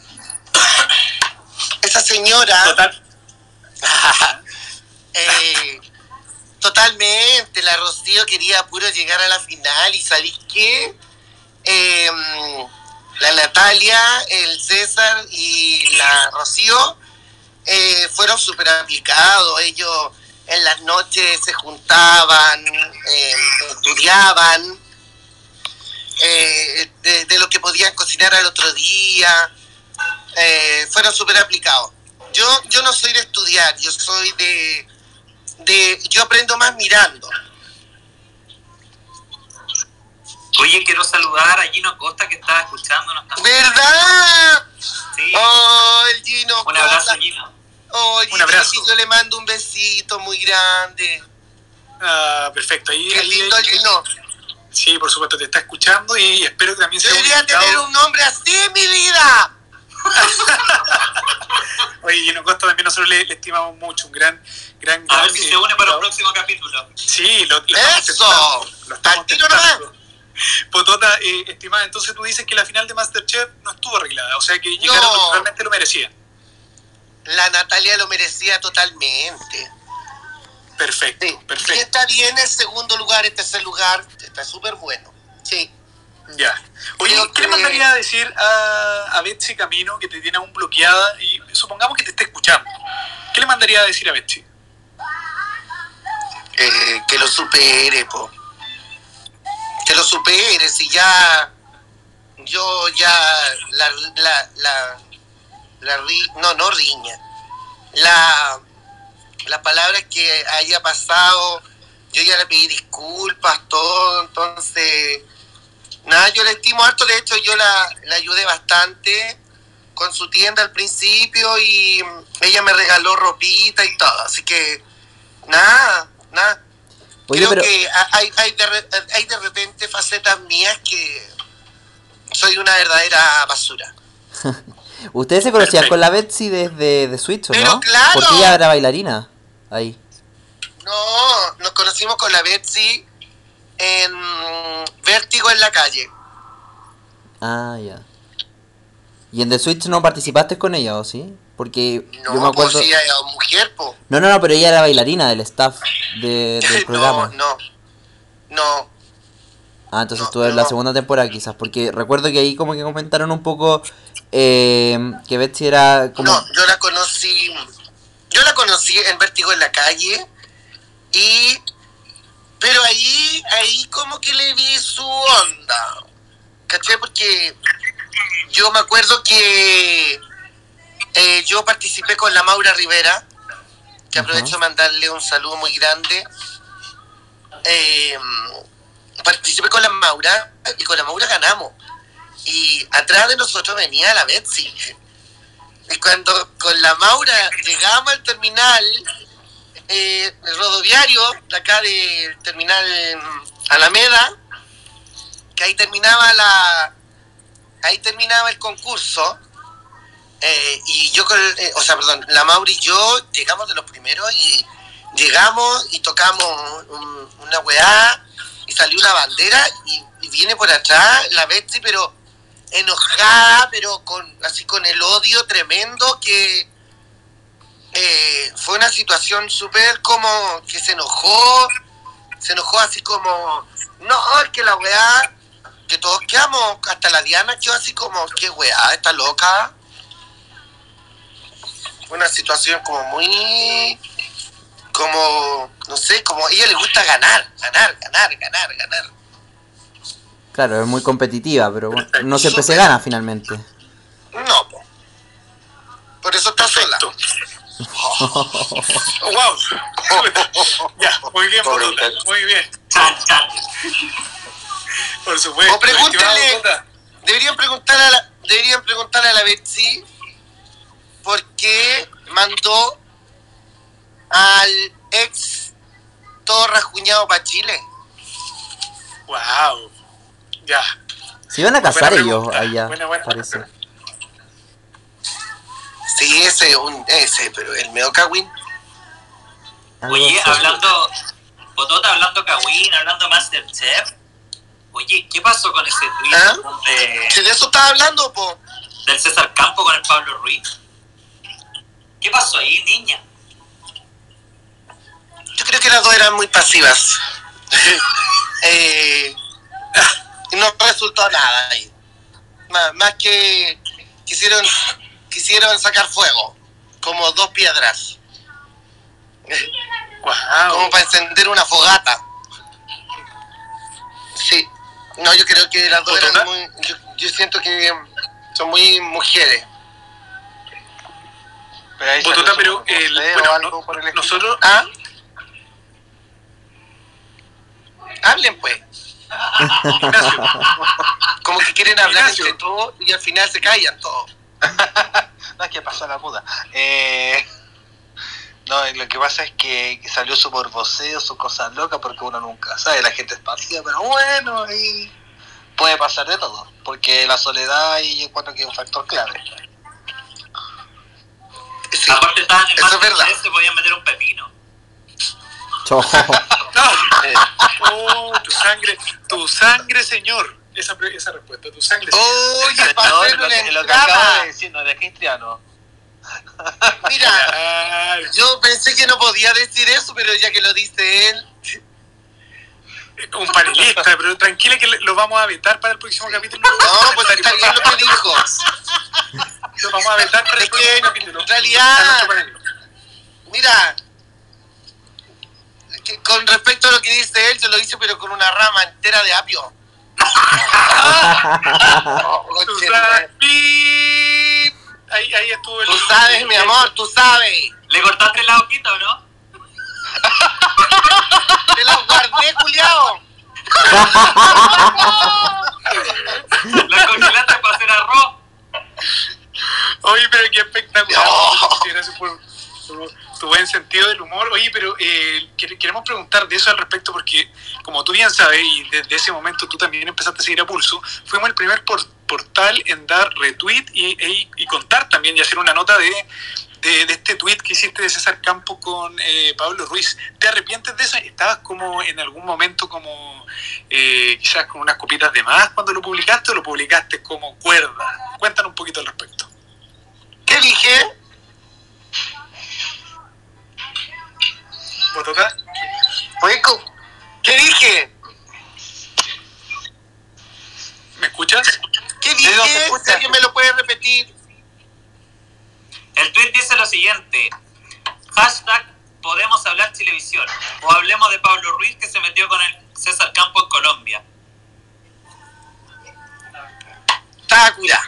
Esa señora...
Total.
Totalmente, la Rocío quería puro llegar a la final y ¿sabéis qué? La Natalia, el César y la Rocío fueron súper aplicados. Ellos en las noches se juntaban, estudiaban de lo que podían cocinar al otro día. Fueron súper aplicados. Yo no soy de estudiar, yo soy yo aprendo más mirando.
Oye, quiero saludar a Gino Costa que estaba escuchándonos también.
¿Verdad?
Sí.
Oh, el Gino.
Un abrazo, Gino.
Oh, Gino,
un abrazo.
yo le mando un besito muy grande.
Ah, perfecto.
Qué lindo el Gino.
Sí, por supuesto, te está escuchando y espero que también
Yo
sea
debería tener un nombre así en mi vida.
Oye, Gino Costa también nosotros le estimamos mucho, un gran
A ver si se une para un próximo capítulo.
Sí, lo
¡Eso!
estamos
Tiro nomás.
tentando. Potota, estimada, entonces tú dices que la final de Masterchef no estuvo arreglada, o sea que llegaron
No.
totalmente lo merecían.
La Natalia lo merecía totalmente.
Perfecto,
Sí. Y
perfecto.
está bien el segundo lugar, el tercer lugar, está súper bueno. Sí.
Ya. Oye,
Creo
¿qué le
que-
mandaría a decir a Betsy Camino que te tiene aún bloqueada y supongamos que te esté escuchando? ¿Qué le mandaría a decir a Betsy?
Que lo supere, po. Que lo supere, si ya... Yo ya... No riña. La palabra que haya pasado, yo ya le pedí disculpas, todo, entonces... Nada, yo le estimo harto, de hecho yo la ayudé bastante con su tienda al principio y ella me regaló ropita y todo, así que nada.
Oye,
Creo
pero
que hay de repente facetas mías que soy una verdadera basura.
ustedes se conocían
Perfecto.
con la Betsy desde de Switch, ¿o
Pero
no?
claro.
Porque ella era bailarina. Ahí.
No, nos conocimos con la Betsy en Vértigo en la calle.
Ah, ya. ¿Y en The Switch no participaste con ella o sí? Porque yo me
No,
acuerdo...
pues sí, hay mujer, po.
No, pero ella era bailarina del staff del programa.
No.
Ah, entonces
No,
tú en la
no.
segunda temporada quizás, porque recuerdo que ahí como que comentaron un poco que Betsy era como...
No, yo la conocí en Vértigo en la calle, pero ahí como que le vi su onda, ¿cachai? Porque yo me acuerdo que yo participé con la Maura Rivera, que aprovecho de mandarle un saludo muy grande. Participé con la Maura y con la Maura ganamos. Y atrás de nosotros venía la Betsy. Y cuando con la Maura llegamos al terminal rodoviario de acá del terminal Alameda, que ahí terminaba el concurso, y yo la Maura y yo llegamos de los primeros y llegamos y tocamos una weá y salió una bandera y viene por atrás la Betsy, pero enojada, pero así con el odio tremendo, que fue una situación súper como que se enojó así como, no, es que la weá, que todos quedamos, hasta la Diana quedó así como, qué weá, está loca. Fue una situación como muy, como, no sé, como a ella le gusta ganar.
Claro, es muy competitiva, pero bueno, no siempre se gana finalmente.
No, po. Por eso está sola.
Wow. Ya, muy bien, Botota, muy bien. Por supuesto.
O pregúntenle,
estimado Botota.
deberían preguntarle a la Betsy por qué mandó al ex todo rasguñado para Chile.
Wow. Ya.
Se iban a casar
Buena
ellos
pregunta.
allá,
Buena.
parece.
Sí, ese, pero el medio cagüín.
Algo
Oye,
así.
hablando, Botota, hablando Kawin, hablando Masterchef. Oye, ¿qué pasó con ese tweet
¿Ah? Si de eso estaba hablando, po.
del César Campo con el Pablo Ruiz? ¿Qué pasó ahí, niña?
Yo creo que las dos eran muy pasivas. Y no resultó nada ahí. Más que quisieron sacar fuego, como dos piedras,
Wow.
como para encender una fogata. Sí, no, yo creo que las dos eran muy, yo siento que son muy mujeres.
Botota, pero nosotros...
¿Ah? Hablen pues.
Ignacio,
Como que quieren hablar
Ignacio.
entre todos y al final se callan todos.
No, es que pasó la muda. No, lo que pasa es que salió su morboseo, su cosa loca, porque uno nunca sabe, la gente es pasiva, pero bueno, y puede pasar de todo, porque la soledad y yo encuentro que es un factor clave.
Sí,
Aparte estaban en
eso es verdad.
Masterchef, se podían meter un pepino.
Chao.
Oh, tu sangre, señor. Esa respuesta, tu sangre.
Oye, para
No,
hacer
lo
una
que acabo
entrada.
de decir, no, de cristiano.
Mira,
Claro.
yo pensé que no podía decir eso, pero ya que lo dice él.
Un panelista, pero tranquila que lo vamos a vetar para el próximo capítulo.
No, pues está bien lo que dijo.
Lo vamos a vetar para el
Es que,
próximo capítulo.
en realidad,
A nuestro panelista.
Mira, que con respecto a lo que dice él, yo lo hice pero con una rama entera de apio.
Tú sabes, ¡pip! Ahí estuvo el...
Tú sabes, mi amor, tú sabes.
¿Le cortaste la boquita o no?
Te las guardé, culiao.
¿La congelaste para hacer arroz?
Oye, pero qué espectacular.
No.
Gracias por tu buen sentido del humor. Oye, pero queremos preguntar de eso al respecto porque, como tú bien sabes, y desde ese momento tú también empezaste a seguir a Pulso, fuimos el primer portal en dar retweet y contar también y hacer una nota de este tweet que hiciste de César Campos con Pablo Ruiz. ¿Te arrepientes de eso? ¿Estabas como en algún momento como quizás con unas copitas de más cuando lo publicaste o lo publicaste como cuerda? Cuéntanos un poquito al respecto.
¿Qué dije?
¿Botota?
¿Qué dije?
¿Me escuchas?
¿Qué dije? Si alguien me lo puede repetir.
El tweet dice lo siguiente: hashtag Podemos Hablar Chilevisión, o hablemos de Pablo Ruiz que se metió con el César Campos en Colombia.
Estaba curada.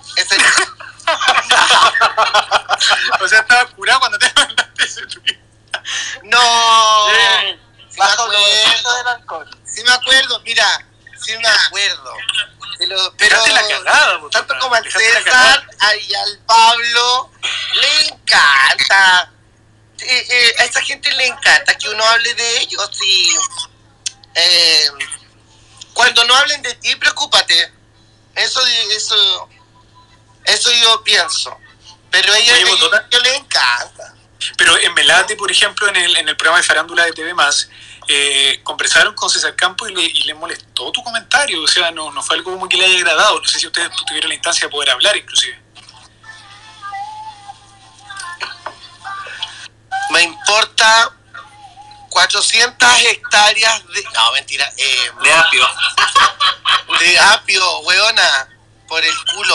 O sea, estaba curado cuando te mandaste ese tweet.
No.
Bien.
Sí me acuerdo, mira, sí me acuerdo. Pero
Dejaste la cagada, Botota.
tanto como al
Dejaste la
César
cagada.
y al Pablo le encanta. A esa gente le encanta que uno hable de ellos y cuando no hablen de ti, preocúpate. Eso yo pienso. Pero a ellos les encanta.
Pero en Melate, por ejemplo, en el programa de farándula de TV+, conversaron con César Campos y le molestó tu comentario. O sea, no fue algo como que le haya agradado. No sé si ustedes tuvieron la instancia de poder hablar, inclusive.
Me importa 400 hectáreas de... No, mentira.
De apio.
De apio, weona. Por el culo.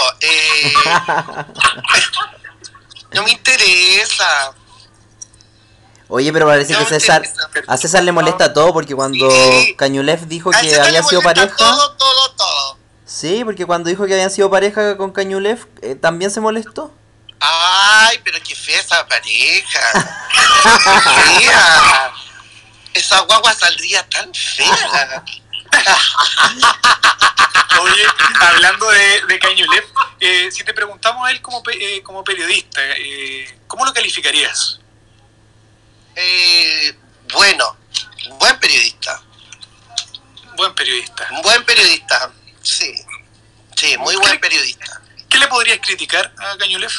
No me interesa.
Oye, pero parece que a César le molesta todo porque cuando Cañulef dijo que había sido pareja...
Todo.
Sí, porque cuando dijo que habían sido pareja con Cañulef, también se molestó.
Ay, pero qué fea esa pareja. Qué fea. Esa guagua saldría tan fea.
Oye, hablando de Cañulef, si te preguntamos a él como periodista, ¿cómo lo calificarías?
Bueno, buen periodista.
Buen periodista.
Buen periodista, sí. Sí, muy buen periodista.
¿Qué le podrías criticar a Cañulef?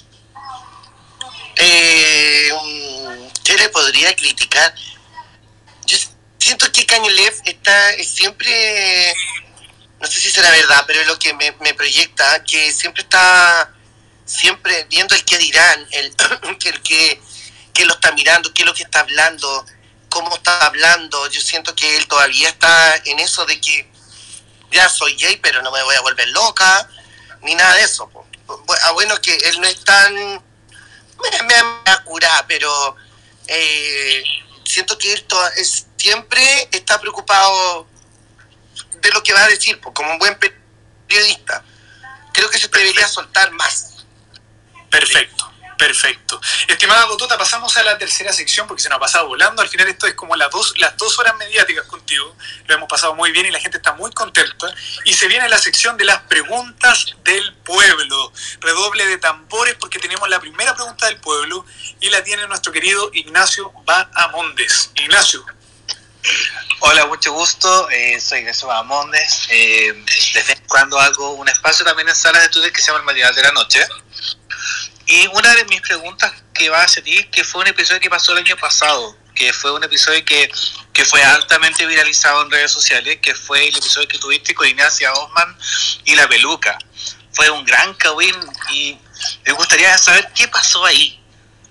¿Qué le podría criticar? Yo siento que Cañulef está siempre, no sé si será verdad, pero es lo que me proyecta, que siempre está viendo el que dirán, el que lo está mirando, qué es lo que está hablando, cómo está hablando. Yo siento que él todavía está en eso de que ya soy gay, pero no me voy a volver loca, ni nada de eso. Bueno, que él no es tan... Me ha curado, pero siento que él siempre está preocupado de lo que va a decir, como un buen periodista. Creo que se debería soltar más.
Perfecto. Estimada Botota, pasamos a la tercera sección porque se nos ha pasado volando. Al final esto es como las dos horas mediáticas contigo. Lo hemos pasado muy bien y la gente está muy contenta. Y se viene la sección de las preguntas del pueblo. Redoble de tambores porque tenemos la primera pregunta del pueblo y la tiene nuestro querido Ignacio Bahamondes. Ignacio.
Hola, mucho gusto. Soy Ignacio Bahamondes. De vez en cuando hago un espacio también en salas de estudios que se llama El Matinal de la Noche. Y una de mis preguntas que va hacia ti, que fue un episodio que pasó el año pasado, que fue un episodio que fue altamente viralizado en redes sociales, que fue el episodio que tuviste con Ignacia Osman y La Peluca. Fue un gran cagüín y me gustaría saber qué pasó ahí.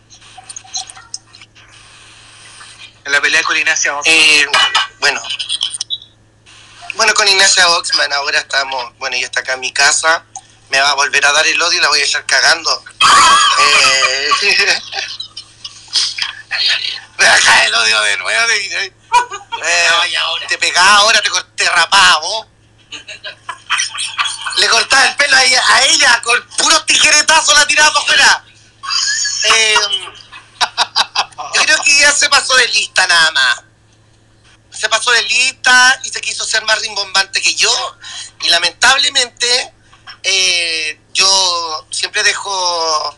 En la pelea con Ignacia Osman.
Bueno, con Ignacia Oxman ahora estamos, ella está acá en mi casa, me va a volver a dar el odio y la voy a estar cagando. Me va a caer el odio de nuevo. Te pegaba ahora, te rapaba vos. Le cortaba el pelo a ella con puros tijeretazos, la tiraba para afuera. Yo creo que ya se pasó de lista nada más. Se pasó de lista y se quiso ser más rimbombante que yo. Y lamentablemente yo siempre dejo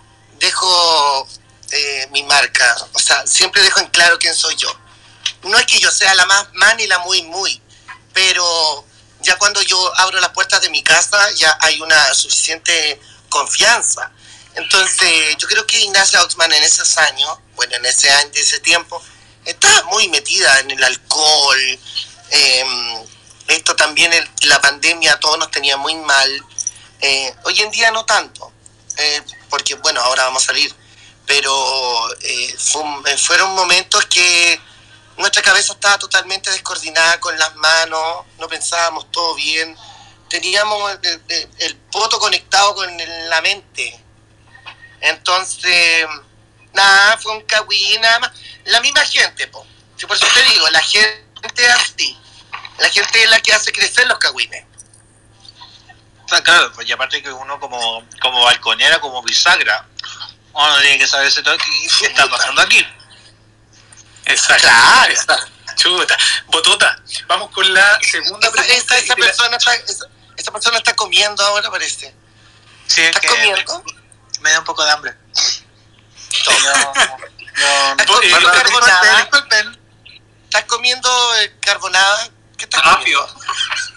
mi marca. O sea, siempre dejo en claro quién soy yo. No es que yo sea la más ni la muy, pero ya cuando yo abro las puertas de mi casa ya hay una suficiente confianza. Entonces, yo creo que Ignacia Oxman en esos años, bueno, en ese tiempo, estaba muy metida en el alcohol. Esto también, la pandemia a todos nos tenía muy mal. Hoy en día no tanto, porque bueno, ahora vamos a salir. Pero fueron momentos que nuestra cabeza estaba totalmente descoordinada con las manos, no pensábamos todo bien, teníamos el poto conectado con la mente. Entonces, nada, fue un cagüín, nada más. La misma gente, po. Si por eso te digo, la gente es así. La gente es la que hace crecer los cagüines.
Claro, pues y aparte que uno como balconera, como bisagra, uno tiene que saberse todo qué está pasando aquí.
Exacto.
Claro.
Chuta. Botota, vamos con la segunda pregunta.
Esa persona está comiendo ahora, parece.
Sí,
¿Estás comiendo?
Me da un poco de hambre.
comiendo carbonada?
Disculpen.
¿Estás comiendo carbonada? ¿Qué estás
Apio.
comiendo?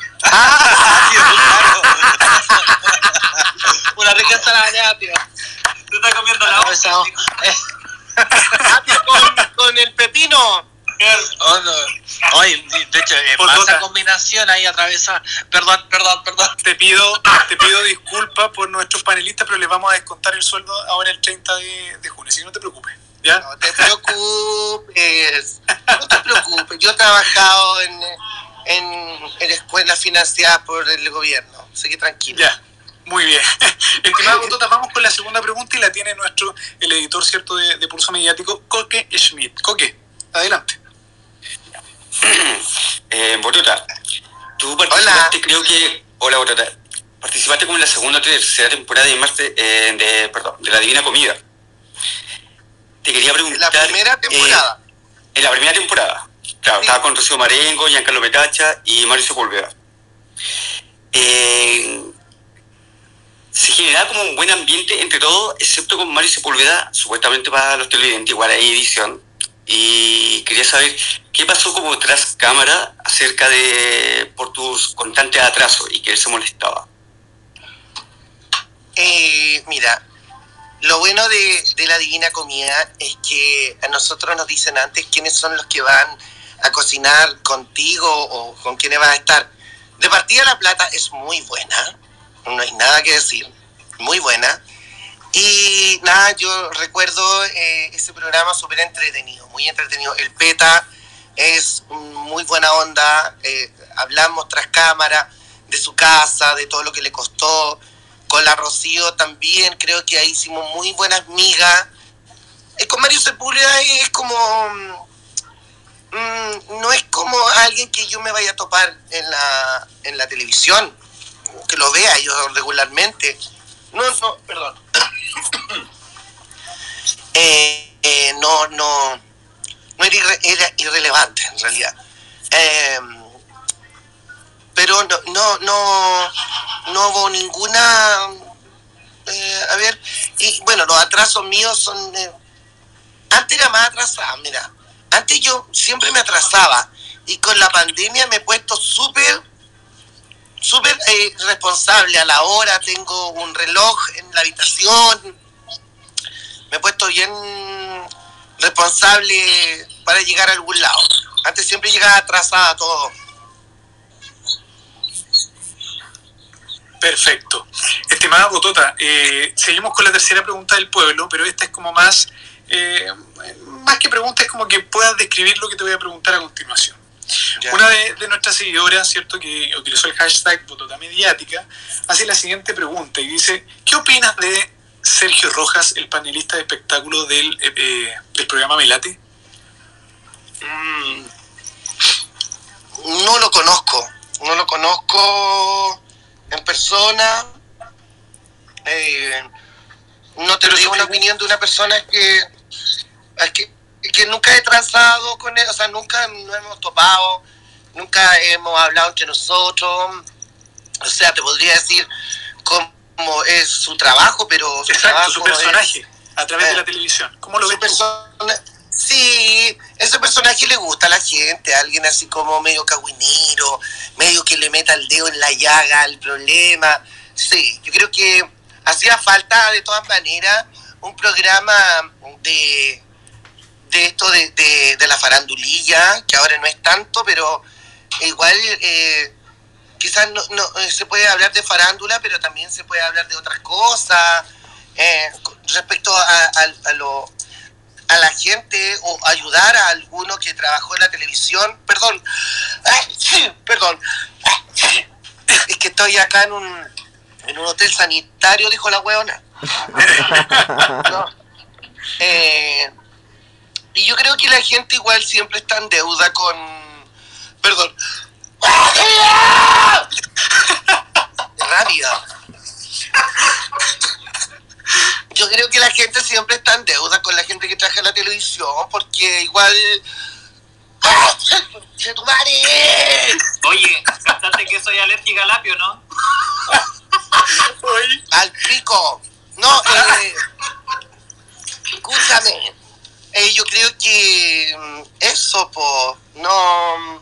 Una rica ensalada de apio.
Tú estás comiendo la hoja.
Apio con el pepino.
Oh, no. Oye, de hecho, más esa combinación ahí atravesada. Perdón.
Te pido disculpas por nuestros panelistas, pero les vamos a descontar el sueldo ahora el 30 de junio, así que no te preocupes. ¿Ya?
No te preocupes. No te preocupes. Yo he trabajado en escuelas financiadas por el gobierno. Así que tranquilo.
Ya. Muy bien. Estimada Botota, vamos con la segunda pregunta y la tiene el editor, ¿cierto?, de Pulso Mediático, Coque Schmidt. Coque, adelante.
Botota, tú participaste, creo que... Hola, Botota. Participaste como en la segunda o tercera temporada de La Divina Comida. Te quería preguntar...
La primera temporada.
En la primera temporada. Claro, sí. Estaba con Rocío Marengo, Giancarlo Petacha y Mario Sepúlveda. Se generaba como un buen ambiente entre todos, excepto con Mario Sepúlveda, supuestamente para los televidentes, igual hay edición. Y quería saber qué pasó como tras cámara por tus constantes atrasos y que él se molestaba.
Mira, lo bueno de La Divina Comida es que a nosotros nos dicen antes quiénes son los que van a cocinar contigo o con quiénes vas a estar. De partida la plata es muy buena, no hay nada que decir, muy buena. Y nada, yo recuerdo ese programa súper entretenido, muy entretenido. El Peta es muy buena onda, hablamos tras cámara de su casa, de todo lo que le costó. Con la Rocío también, creo que ahí hicimos muy buenas migas. Con Mario Sepúlveda es como... no es como alguien que yo me vaya a topar en la televisión, que lo vea yo regularmente. No, perdón. No era irrelevante en realidad. Pero no hubo ninguna... a ver, y bueno, los atrasos míos son... antes era más atrasada, mira. Antes yo siempre me atrasaba y con la pandemia me he puesto súper responsable a la hora. Tengo un reloj en la habitación, me he puesto bien responsable para llegar a algún lado. Antes siempre llegaba atrasada todo.
Perfecto. Estimada Botota, seguimos con la tercera pregunta del pueblo, pero esta es como más que pregunta, es como que puedas describir lo que te voy a preguntar a continuación. Ya. Una de nuestras seguidoras, ¿cierto?, que utilizó el hashtag Botota Mediática, hace la siguiente pregunta y dice: ¿qué opinas de Sergio Rojas, el panelista de espectáculo del programa Melate?
No lo conozco en persona. No te digo una opinión de una persona que nunca he transado con él, o sea, nunca nos hemos topado, nunca hemos hablado entre nosotros. O sea, te podría decir cómo es su trabajo, pero
su personaje a través de la televisión. ¿Cómo lo ves tú?
Sí, ese personaje le gusta a la gente, alguien así como medio cagüinero, medio que le meta el dedo en la llaga al problema. Sí, yo creo que hacía falta de todas maneras un programa de esto de la farandulilla, que ahora no es tanto, pero igual quizás no se puede hablar de farándula, pero también se puede hablar de otras cosas respecto a la gente, o ayudar a alguno que trabajó en la televisión. Perdón, es que estoy acá en un hotel sanitario, dijo la hueona. No. Y yo creo que la gente igual siempre está en deuda con... Perdón. Rabia. Yo creo que la gente siempre está en deuda con la gente que trabaja en la televisión, porque igual...
Oye, ¿pensaste que soy alérgica al apio, no?
Al pico. No, escúchame. Yo creo que eso, no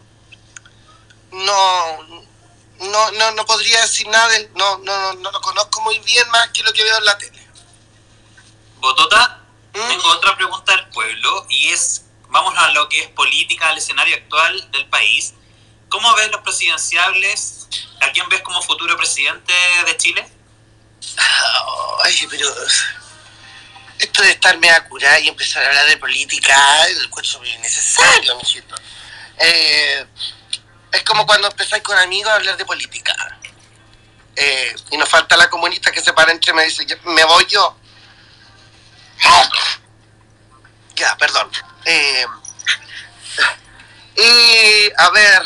podría decir nada. No lo conozco muy bien más que lo que veo en la tele.
Botota, tengo otra pregunta del pueblo, y es, vamos a lo que es política, al escenario actual del país. ¿Cómo ves los presidenciables? ¿A quién ves como futuro presidente de Chile?
Ay, pero esto de estarme a curar y empezar a hablar de política, el encuentro muy innecesario, mijito. Es como cuando empezáis con amigos a hablar de política. Y nos falta la comunista que se para entre me dice, me voy yo. Ya, perdón. A ver.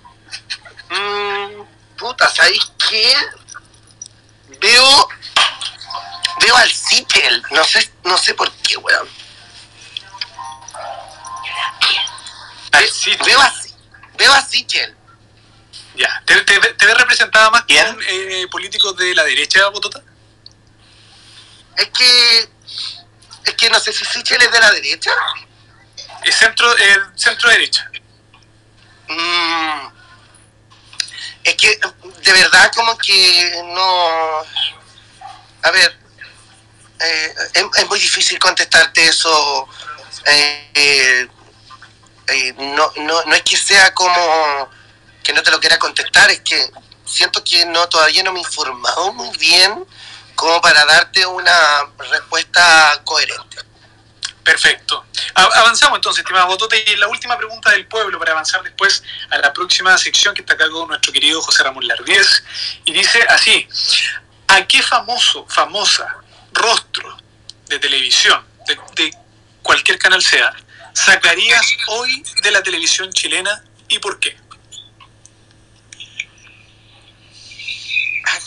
Puta, ¿sabéis qué? Veo al Sichel, no sé por qué, weón. Veo a Sichel.
Ya, ¿te ves representada más con políticos de la derecha, Botota?
Es que no sé si Sichel es de la derecha.
Centro derecha.
Es que de verdad como que no... A ver, es muy difícil contestarte eso. No es que sea como que no te lo quiera contestar, es que siento que todavía no me he informado muy bien como para darte una respuesta coherente.
Perfecto. Avanzamos entonces, estimada Botota, y la última pregunta del pueblo para avanzar después a la próxima sección que está a cargo de nuestro querido José Ramón Lardiez, y dice así: ¿a qué famosa rostro de televisión, de cualquier canal sea, sacarías hoy de la televisión chilena y por qué?
¿A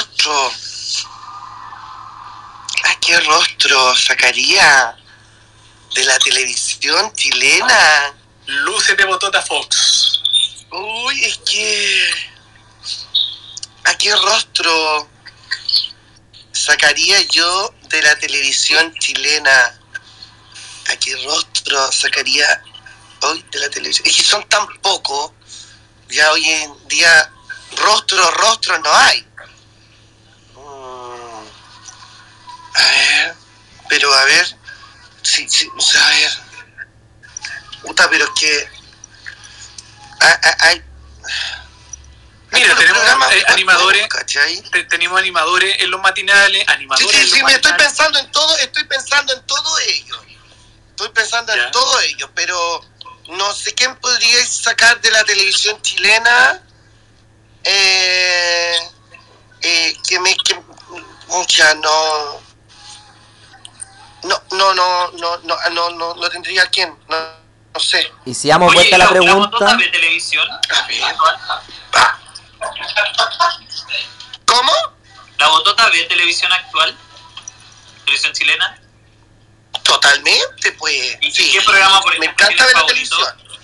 qué rostro sacaría de la televisión chilena?
Lúcete, Botota Fox.
Uy, es que... ¿a qué rostro sacaría yo de la televisión chilena? ¿A qué rostro sacaría hoy de la televisión? Es que son tan pocos, ya hoy en día rostros no hay. A ver, sí, a ver. Puta, pero es que hay...
Mira, tenemos animadores,
¿cachai?
tenemos animadores en los matinales, animadores
Sí, me estoy pensando en todo ello. En todo ello, pero no sé quién podríais sacar de la televisión chilena mucha, no tendría quién, no sé.
Y si damos vuelta a la pregunta...
¿La Botota ve televisión?
A ver. ¿Cómo?
¿La Botota ve televisión actual? ¿Televisión chilena?
Totalmente, pues.
¿Y sí, qué programa, por ejemplo,
me encanta ver la
favorito?
televisión.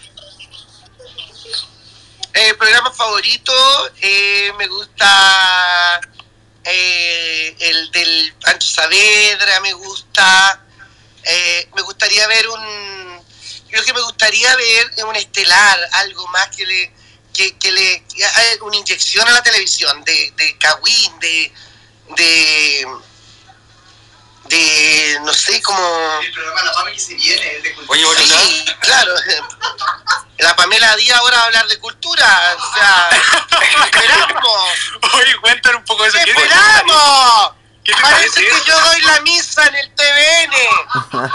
Programa favorito, me gusta el del Pancho Saavedra, me gustaría ver creo que me gustaría ver un estelar, algo más que le una inyección a la televisión de Cagüín, de no sé, como...
El programa La Fama que se viene, de cultura.
Oye, Bolita.
Sí, claro. La Pamela Díaz ahora va a hablar de cultura. O sea, esperamos.
Oye, cuéntanos un poco de eso. ¿Qué te-
¡Esperamos!
¿Qué te
Parece
parece
que
eso?
yo doy la misa en el TVN.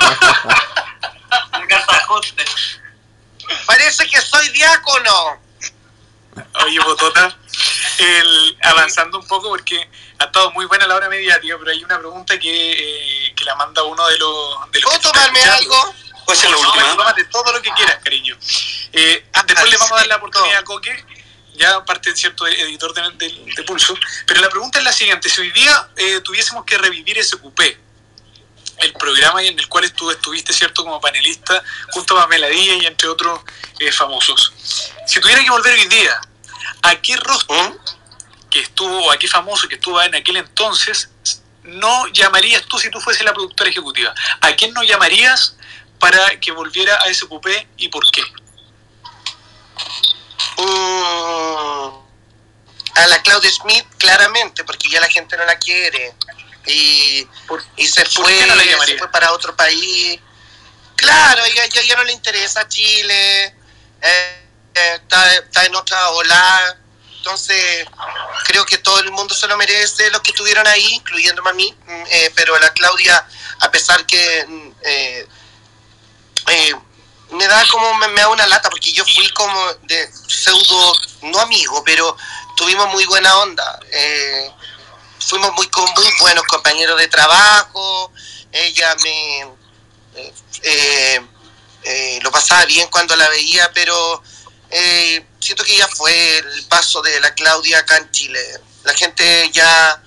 Gastajote.
Parece que soy diácono.
Oye, Botota, avanzando un poco porque ha estado muy buena la hora mediática, pero hay una pregunta que la manda uno de los
¿Puedo
que está
tomarme
escuchando.
algo?
¿Puede ser la
No,
última?
tómate todo lo que quieras, cariño. Después le vamos a dar la oportunidad a Coque, ya parte cierto editor de Pulso. Pero la pregunta es la siguiente: si hoy día tuviésemos que revivir ese cupé, el programa en el cual tú estuviste, cierto, como panelista, junto a Pamela Díaz y entre otros famosos. Si tuviera que volver hoy día, ¿a qué rostro que estuvo, o a qué famoso que estuvo en aquel entonces, no llamarías tú si tú fueses la productora ejecutiva? ¿A quién no llamarías para que volviera a ese cupé y por qué?
A la Claudia Schmidt, claramente, porque ya la gente no la quiere. Y se
¿Por qué no la llamaría?
se fue para otro país. Claro, ya no le interesa Chile, está en otra ola. Entonces, creo que todo el mundo se lo merece, los que estuvieron ahí, incluyéndome a mí. Pero la Claudia, a pesar que me da como me da una lata, porque yo fui como de pseudo, no amigo, pero tuvimos muy buena onda. Fuimos muy buenos compañeros de trabajo. Ella lo pasaba bien cuando la veía, pero siento que ya fue el paso de la Claudia acá en Chile. La gente ya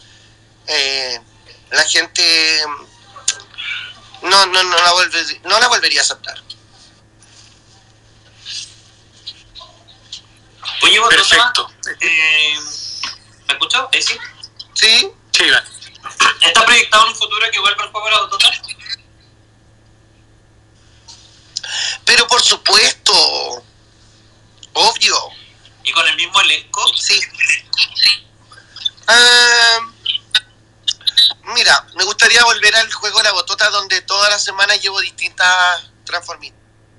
no la volvería a aceptar.
Oye, Botota,
Perfecto.
¿me escuchas? ¿Sí?
¿Sí?
Sí, Iván.
¿Está proyectado en un futuro que vuelva el juego de la Botota?
Pero por supuesto, obvio.
¿Y con el mismo elenco?
Sí. Mira, me gustaría volver al juego de la botota, donde toda la semana llevo distintas transformistas.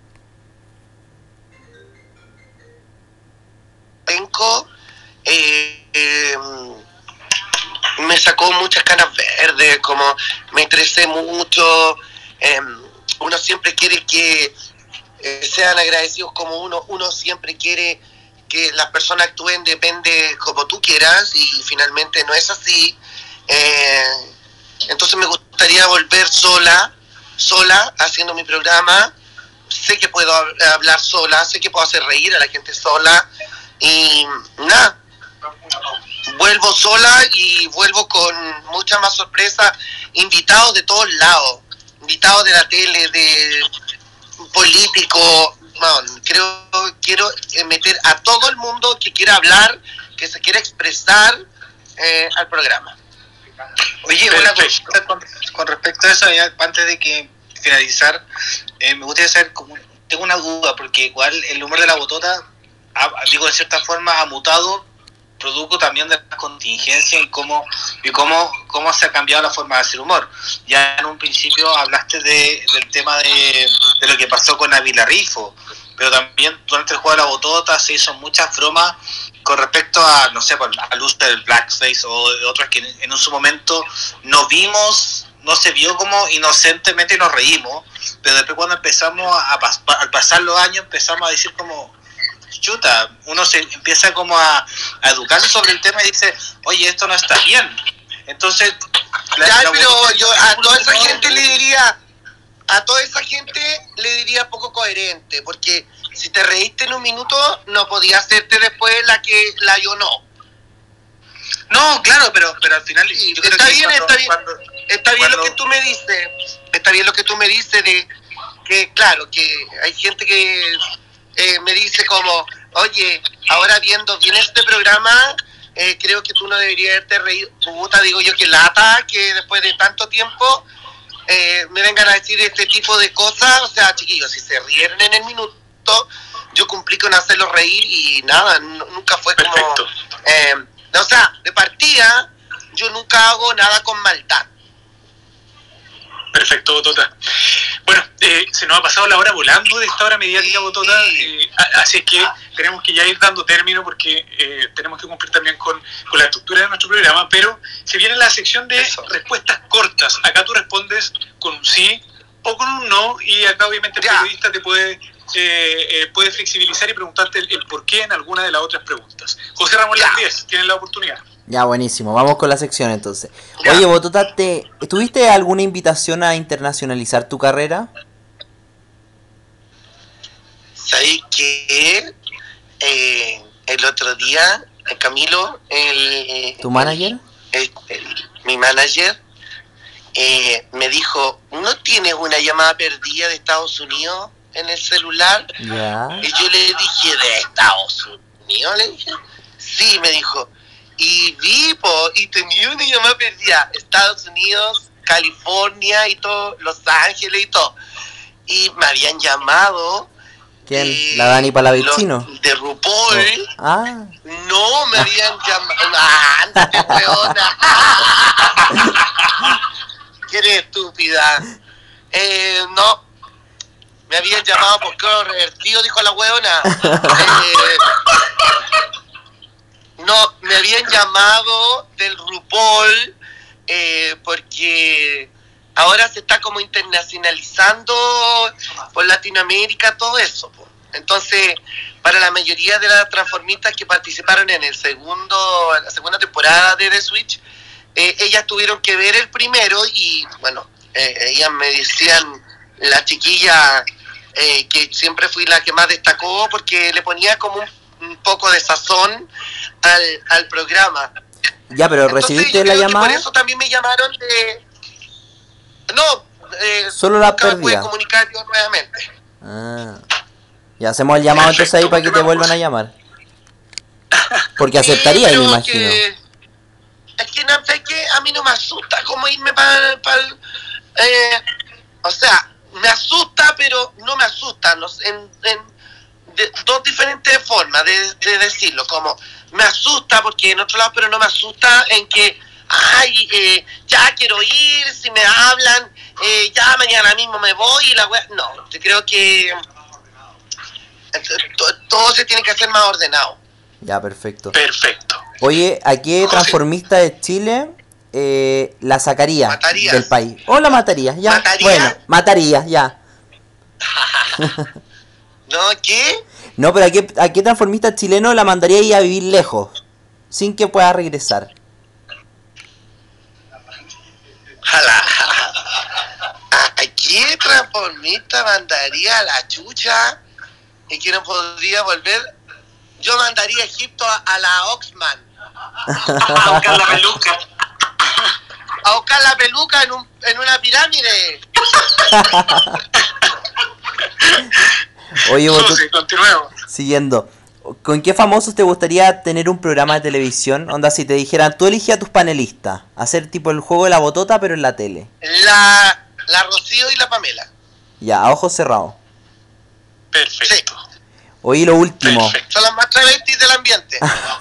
Me sacó muchas canas verdes, como me estresé mucho. Uno siempre quiere que sean agradecidos como uno siempre quiere que las personas actúen, depende como tú quieras, y finalmente no es así. Entonces me gustaría volver sola haciendo mi programa. Sé que puedo hablar sola, sé que puedo hacer reír a la gente sola, y nada, vuelvo sola y vuelvo con mucha más sorpresa, invitados de todos lados, invitados de la tele, de políticos. Bueno, quiero meter a todo el mundo que quiera hablar, que se quiera expresar al programa.
Oye, una consulta con respecto a eso, ya, antes de que finalizar, me gustaría saber, tengo una duda, porque igual el humor de la botota, digo, de cierta forma ha mutado, producto también de la contingencia y cómo se ha cambiado la forma de hacer humor. Ya en un principio hablaste del tema de lo que pasó con Ávila Rifo, pero también durante el juego de la botota se hizo muchas bromas con respecto a, no sé, al uso del blackface o de otras que en su momento no se vio como inocentemente, nos reímos, pero después cuando empezamos al pasar los años empezamos a decir como, chuta, uno se empieza como a educarse sobre el tema y dice, oye, esto no está bien. Entonces,
pero yo a toda esa gente le diría poco coherente, porque si te reíste en un minuto, no podía hacerte después la yo no.
No, claro, pero al final yo creo
está
que
bien, está bien lo
cuando-
que tú me dices. Está bien lo que tú me dices de que, claro, que hay gente que me dice como, oye, ahora viendo bien este programa, creo que tú no deberías haberte reído. Puta, digo yo, que lata que después de tanto tiempo me vengan a decir este tipo de cosas. O sea, chiquillos, si se rieron en el minuto, yo cumplí con hacerlos reír y nada, nunca fue como...
Perfecto.
O sea, de partida, yo nunca hago nada con maldad.
Perfecto, Botota. Bueno, se nos ha pasado la hora volando de esta hora mediática, Botota, así es que tenemos que ya ir dando término porque tenemos que cumplir también con la estructura de nuestro programa, pero se viene la sección de respuestas cortas. Acá tú respondes con un sí o con un no, y acá obviamente el periodista te puede flexibilizar y preguntarte el por qué en alguna de las otras preguntas. José Ramón Las 10, tienes la oportunidad.
Ya, buenísimo. Vamos con la sección entonces. Oye, Botota, ¿tuviste alguna invitación a internacionalizar tu carrera?
¿Sabes qué? El otro día, Camilo,
¿Tu manager?
Mi manager, me dijo, ¿no tienes una llamada perdida de Estados Unidos en el celular?
Ya.
Y yo le dije, ¿de Estados Unidos? Le dije, sí, me dijo. Y y tenía una llamada perdida, Estados Unidos, California y todo, Los Ángeles y todo. Y me habían llamado.
¿Quién? ¿La Dani Palavicino?
De RuPaul.
Ah.
No, me habían llamado. ¡Ándate, weona! ¿Qué eres estúpida? No. Me habían llamado por qué revertido, dijo la weona. No, me habían llamado del RuPaul porque ahora se está como internacionalizando por Latinoamérica todo eso. Entonces, para la mayoría de las transformistas que participaron en la segunda temporada de The Switch, ellas tuvieron que ver el primero y, bueno, ellas me decían, la chiquilla, que siempre fui la que más destacó porque le ponía como un poco de sazón al programa.
Ya, pero ¿recibiste la llamada?
Por eso también me llamaron de... No,
solo la
pude
pérdida.
comunicar yo nuevamente.
Ah. Ya hacemos el llamado entonces ahí para que te vuelvan a llamar. Porque aceptaría, me imagino.
Es que no sé, que a mí no me asusta como irme para o sea, me asusta, pero no me asusta. De dos diferentes formas de decirlo, como me asusta porque en otro lado, pero no me asusta en que ya quiero ir, si me hablan, ya mañana mismo me voy y la wea. No, yo creo que todo se tiene que hacer más ordenado.
Ya, perfecto.
Perfecto.
Oye, ¿a qué transformista de Chile la sacaría
¿Matarías?
Del país? ¿O la matarías? Ya.
¿Matarías?
Bueno, matarías, ya.
¿No? ¿Qué?
No, pero ¿a qué transformista chileno la mandaría ir a vivir lejos? Sin que pueda regresar.
¿A qué transformista mandaría a la chucha y que no podría volver? Yo mandaría a Egipto a la Oxman.
A buscar la peluca.
A buscar la peluca en una pirámide.
Oye, vos,
Susi, continuemos.
siguiendo. ¿Con qué famosos te gustaría tener un programa de televisión? Onda, si te dijeran, tú eliges a tus panelistas. Hacer tipo el juego de la botota, pero en la tele.
La Rocío y la Pamela.
Ya, a ojos cerrados.
Perfecto.
Oye, lo último.
Perfecto.
Son las más travestis del ambiente.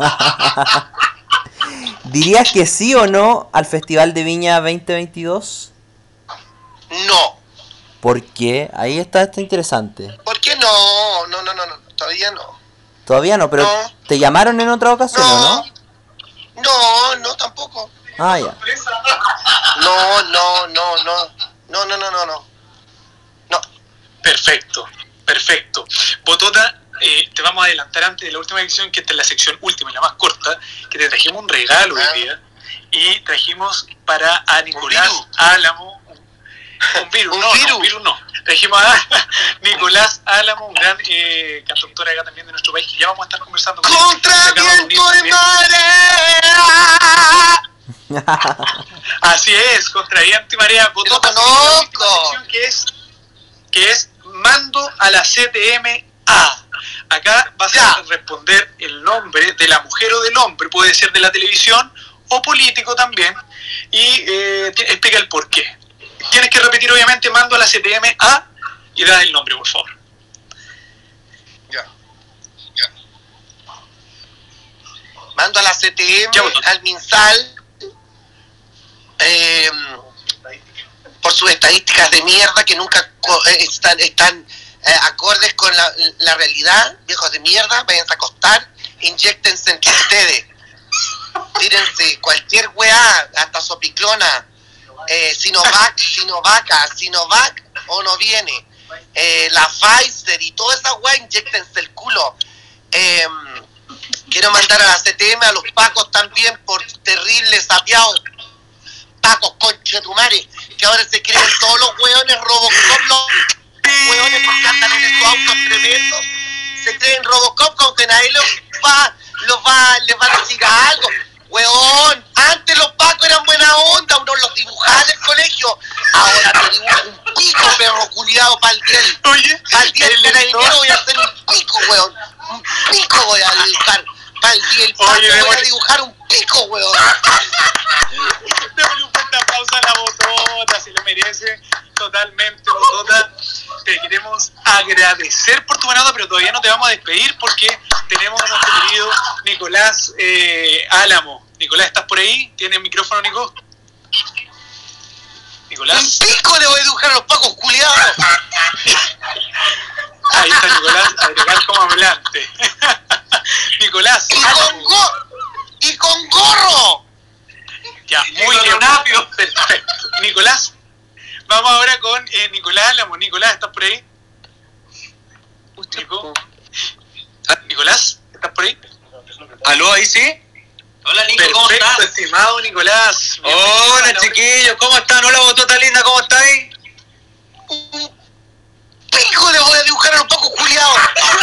¿Dirías que sí o no al Festival de Viña 2022?
No.
¿Por qué? Ahí está interesante.
¿Por qué no? No, todavía no.
Todavía no, pero
No.
¿te llamaron en otra ocasión o no?
No, tampoco.
Ah, ya.
No. No.
Perfecto. Botota, te vamos a adelantar antes de la última edición, que esta es la sección última y la más corta, que te trajimos un regalo hoy día. Y trajimos para a Nicolás
virus.
Álamo. Un virus. No. Trajimos a Nicolás Álamo, un gran cantautor acá también de nuestro país, que ya vamos a estar conversando con él.
¡Contra
Se acaba de unir
viento y
también.
marea!
Así es, contra viento y marea. Botota,
Lo conozco.
una sección que es mando a la CTM-A. Acá vas a responder el nombre de la mujer o del hombre, puede ser de la televisión o político también, y explica el por qué. Tienes que repetir obviamente mando a la CTM-A y das el nombre, por favor.
Ya. Mando a la CTM,
Ya, bueno.
al MinSal, por sus estadísticas de mierda que nunca están acordes con la realidad. Viejos de mierda, vayan a acostar, inyéctense entre ustedes, tírense cualquier weá, hasta sopiclona, Sinovac o no viene, la Pfizer y toda esa weá, inyéctense el culo. Quiero mandar a la CTM, a los pacos también, por terribles sapiados. Pacos, conchetumare, que ahora se creen todos los hueones Robocop, los hueones porque andan en esos autos tremendos, se creen Robocop, aunque nadie les va a decir algo. Hueón, antes los pacos eran buena onda, uno los dibujaba en el colegio, ahora te dibujo un pico, perro culiado, para el día del carabinero voy a hacer un pico, hueón, un pico voy a dibujar, para el día del paco voy a dibujar un pico, hueón.
Démosle una pausa a la Botota, se lo merece totalmente, Botota. Te queremos agradecer por tu buena nota, pero todavía no te vamos a despedir porque tenemos a nuestro querido Nicolás Álamo. Nicolás, ¿estás por ahí? ¿Tienes micrófono, Nico? Nicolás.
Un pico le voy a dibujar a los pacos culiados.
Ahí está Nicolás, agregar como hablante. Nicolás.
Y con gorro.
Ya, muy bien. Perfecto. Nicolás, vamos ahora con Nicolás Álamo. Nicolás, ¿estás por ahí? Nicolás, ¿estás por ahí?
¿Aló, ahí sí?
Hola Nico, ¿cómo
Perfecto,
estás?
estimado Nicolás.
Hola chiquillos, ¿cómo están? Hola Botota linda, ¿cómo estáis?
Un pico le voy a dibujar a los pacos culiados.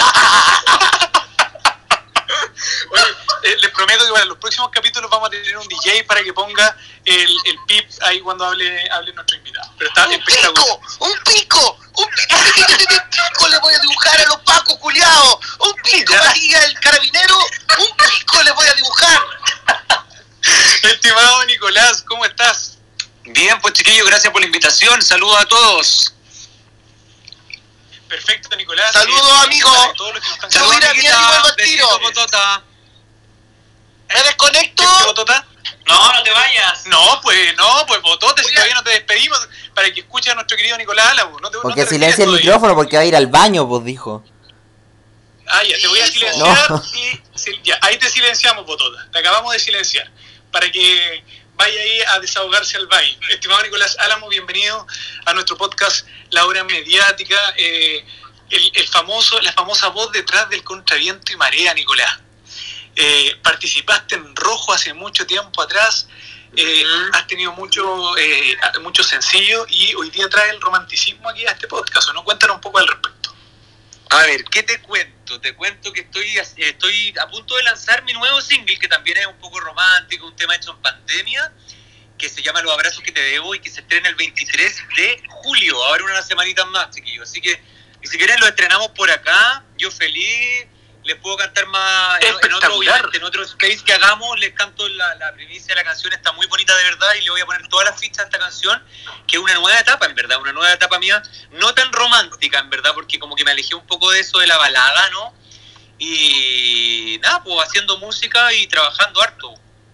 Oye, les prometo que para los próximos capítulos vamos a tener un DJ para que ponga el pip ahí cuando hable nuestro invitado. Pero está espectacular.
Un pico le voy a dibujar a los pacos culiados. Un pico para el carabinero, un pico le voy a dibujar.
Estimado Nicolás, ¿cómo estás?
Bien, pues chiquillos, gracias por la invitación. Saludos a todos.
Perfecto, Nicolás.
Saludos, amigos.
Yo
voy a ir a mi amigo al tiro.
Botota.
¿Me desconecto?
¿Botota?
No te vayas.
No, pues Botota, si todavía no te despedimos, para que escuche a nuestro querido Nicolás Álamo.
Porque silencia el micrófono, porque va a ir al baño, pues dijo.
Ah, ya, te voy a silenciar y ya, ahí te silenciamos, Botota. Te acabamos de silenciar. Para que vaya ahí a desahogarse al baño. Estimado Nicolás Álamo, bienvenido a nuestro podcast La Hora Mediática. La famosa voz detrás del contraviento y marea, Nicolás. Participaste en Rojo hace mucho tiempo atrás, has tenido mucho sencillo y hoy día trae el romanticismo aquí a este podcast, ¿no? Cuéntanos un poco al respecto.
A ver, ¿qué te cuento? Te cuento que estoy a punto de lanzar mi nuevo single, que también es un poco romántico, un tema hecho en pandemia, que se llama Los Abrazos que te debo y que se estrena el 23 de julio, ahora unas semanitas más, chiquillos. Así que, y si quieren lo estrenamos por acá, yo feliz. Les puedo cantar más en otro space que hagamos, les canto la primicia de la canción, está muy bonita de verdad y le voy a poner todas las fichas a esta canción, que es una nueva etapa en verdad, una nueva etapa mía, no tan romántica en verdad, porque como que me alejé un poco de eso de la balada, ¿no? Y nada, pues haciendo música y trabajando harto.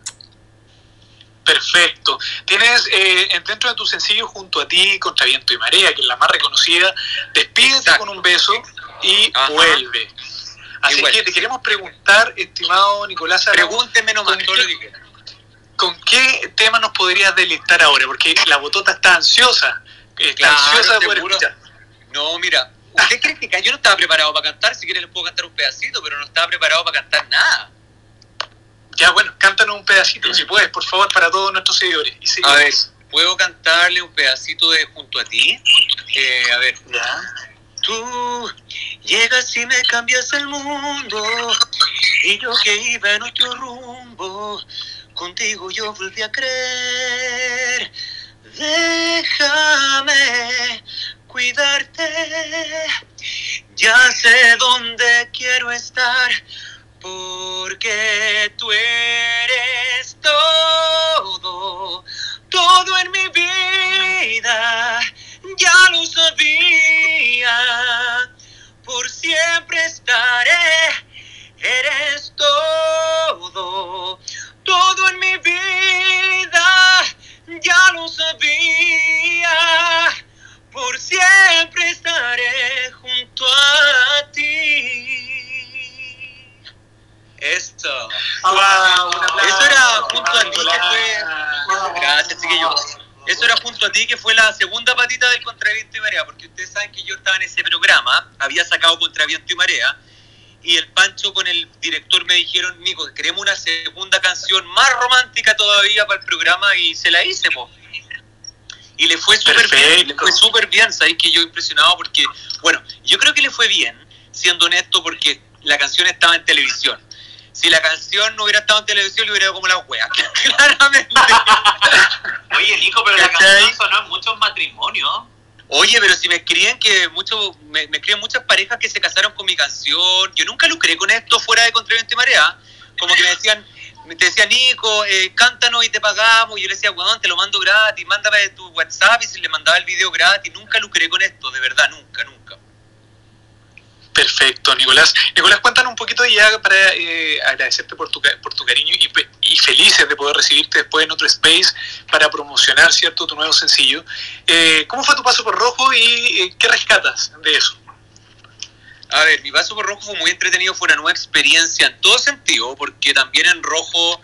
Perfecto. Tienes dentro de tu sencillo Junto a ti, Contra Viento y Marea, que es la más reconocida, Despídete Exacto. Con un beso y Vuelve. Así que te queremos preguntar, estimado Nicolás Álamo,
pregúnteme nomás todo lo que quiera.
¿Con qué tema nos podrías deleitar ahora? Porque la Botota está ansiosa, ansiosa de poder escuchar.
No, mira, ¿usted cree que yo no estaba preparado para cantar? Si quiere les puedo cantar un pedacito, pero no estaba preparado para cantar nada.
Ya, bueno, cántanos un pedacito, si puedes, por favor, para todos nuestros seguidores.
A ver, ¿puedo cantarle un pedacito de Junto a ti? A ver.
Ya.
Tú llegas y me cambias el mundo, y yo que iba en otro rumbo, contigo yo volví a creer. Déjame cuidarte, ya sé dónde quiero estar, porque tú eres todo en mi vida. Ya lo sabía, por siempre estaré, eres todo en mi vida, ya lo sabía.
Eso.
¡Wow! Un aplauso.
Eso era junto a ti que fue... Gracias, chiquillo. Eso era junto a ti que fue la segunda patita del Contraviento y Marea, porque ustedes saben que yo estaba en ese programa, había sacado Contraviento y Marea, y el Pancho con el director me dijeron, Nico, queremos una segunda canción más romántica todavía para el programa, y se la hice, po. Y le fue súper bien, le fue súper bien, sabéis que yo impresionado porque, bueno, yo creo que le fue bien, siendo honesto, porque la canción estaba en televisión. Si la canción no hubiera estado en televisión, le hubiera dado como la wea, claramente.
Oye, Nico, pero la canción sonó en muchos matrimonios.
Oye, pero si me escriben que me escriben muchas parejas que se casaron con mi canción, yo nunca lucré con esto fuera de Contraviento y Marea, como que te decían, Nico, cántanos y te pagamos, y yo le decía, weón, te lo mando gratis, mándame tu WhatsApp, y se le mandaba el video gratis, nunca lucré con esto, de verdad, nunca.
Perfecto, Nicolás. Nicolás, cuéntanos un poquito ya para agradecerte por tu cariño y felices de poder recibirte después en otro space para promocionar, ¿cierto?, tu nuevo sencillo. ¿Cómo fue tu paso por Rojo y qué rescatas de eso?
A ver, mi paso por Rojo fue muy entretenido, fue una nueva experiencia en todo sentido, porque también en Rojo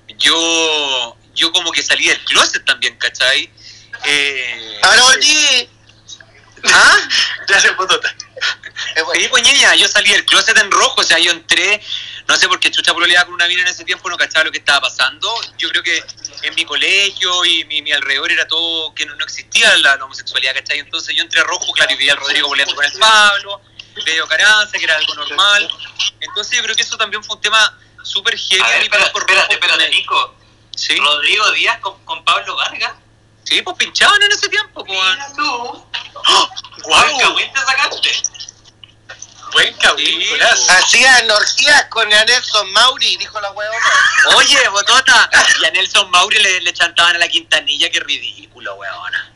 yo como que salí del closet también, ¿cachai?
¡Ahora volví!
¿Ah?
Gracias, Potota.
Sí, pues niña, yo salí del closet en Rojo, o sea, yo entré, no sé por qué chucha pololeaba con una mina en ese tiempo, no cachaba lo que estaba pasando. Yo creo que en mi colegio y mi alrededor era todo, que no existía la homosexualidad, ¿cachai? Entonces yo entré a Rojo, claro, y vi al Rodrigo pololeando con el Pablo, Leo Caranza, que era algo normal. Entonces yo creo que eso también fue un tema súper heavy.
Espérate, Nico.
¿Sí?
Rodrigo Díaz con Pablo Vargas.
Sí, pues pinchaban en ese tiempo, pues.
Mira tú.
¡Guau!
¿Qué te sacaste?
Buen cabrón, Nicolás.
Hacían orgías con Nelson Mauri, dijo la huevona.
Oye, Botota, y a Nelson Mauri le chantaban a la Quintanilla, qué ridículo, weona.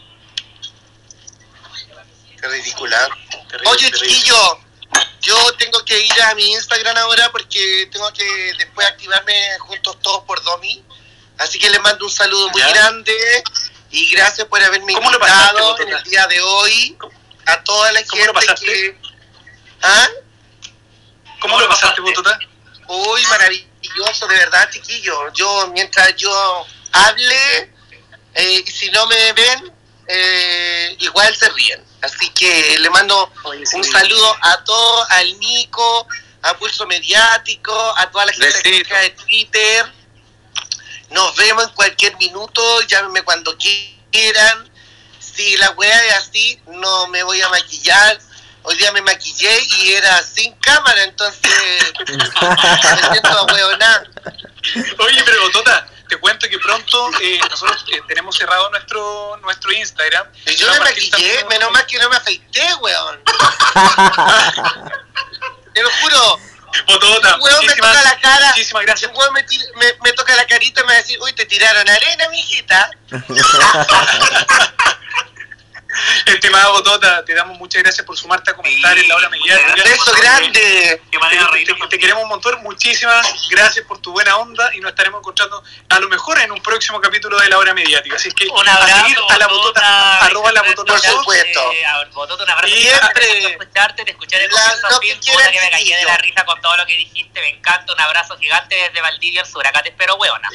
Qué ridícula.
Terrible,
Oye,
terrible.
chiquillo, yo tengo que ir a mi Instagram ahora porque tengo que después activarme juntos todos por Domi. Así que les mando un saludo muy grande y gracias por haberme
¿Cómo lo pasaste,
invitado
Botota?
en el día de hoy. A toda la
¿Cómo lo
gente
pasaste?
que... ¿Ah?
¿Cómo lo pasaste, Potota?
Uy, maravilloso, de verdad, chiquillo. Mientras yo hable, y si no me ven, igual se ríen. Así que le mando un saludo a todos, al Nico, a Pulso Mediático, a toda la gente que está de Twitter. Nos vemos en cualquier minuto, llámenme cuando quieran. Si la wea es así, no me voy a maquillar. Hoy día me maquillé y era sin cámara, entonces me siento ahueonada.
Oye, pero Botota, te cuento que pronto nosotros tenemos cerrado nuestro Instagram.
Y yo me maquillé, menos mal que no me afeité, weón. Te lo juro.
Botota,
Un weón me toca la cara.
muchísimas gracias.
Un weón me toca la carita y me va a decir, uy, te tiraron arena, mijita.
Estimada Botota, te damos muchas gracias por sumarte a comentar en la hora mediática.
Beso grande.
Qué manera de reír.
Te queremos un montón, muchísimas gracias por tu buena onda y nos estaremos encontrando a lo mejor en un próximo capítulo de la hora mediática. Así que
Un
a
abrazo,
seguir a la Botota, arroba la Botota.
Por supuesto.
Botota, un abrazo.
Y
Siempre te escuché de comienzo
lo
a fin,
que quieras,
puta que me caí de
chiquillo.
la risa con todo lo que dijiste, me encanta, un abrazo gigante desde Valdivia al sur, acá te espero, hueona.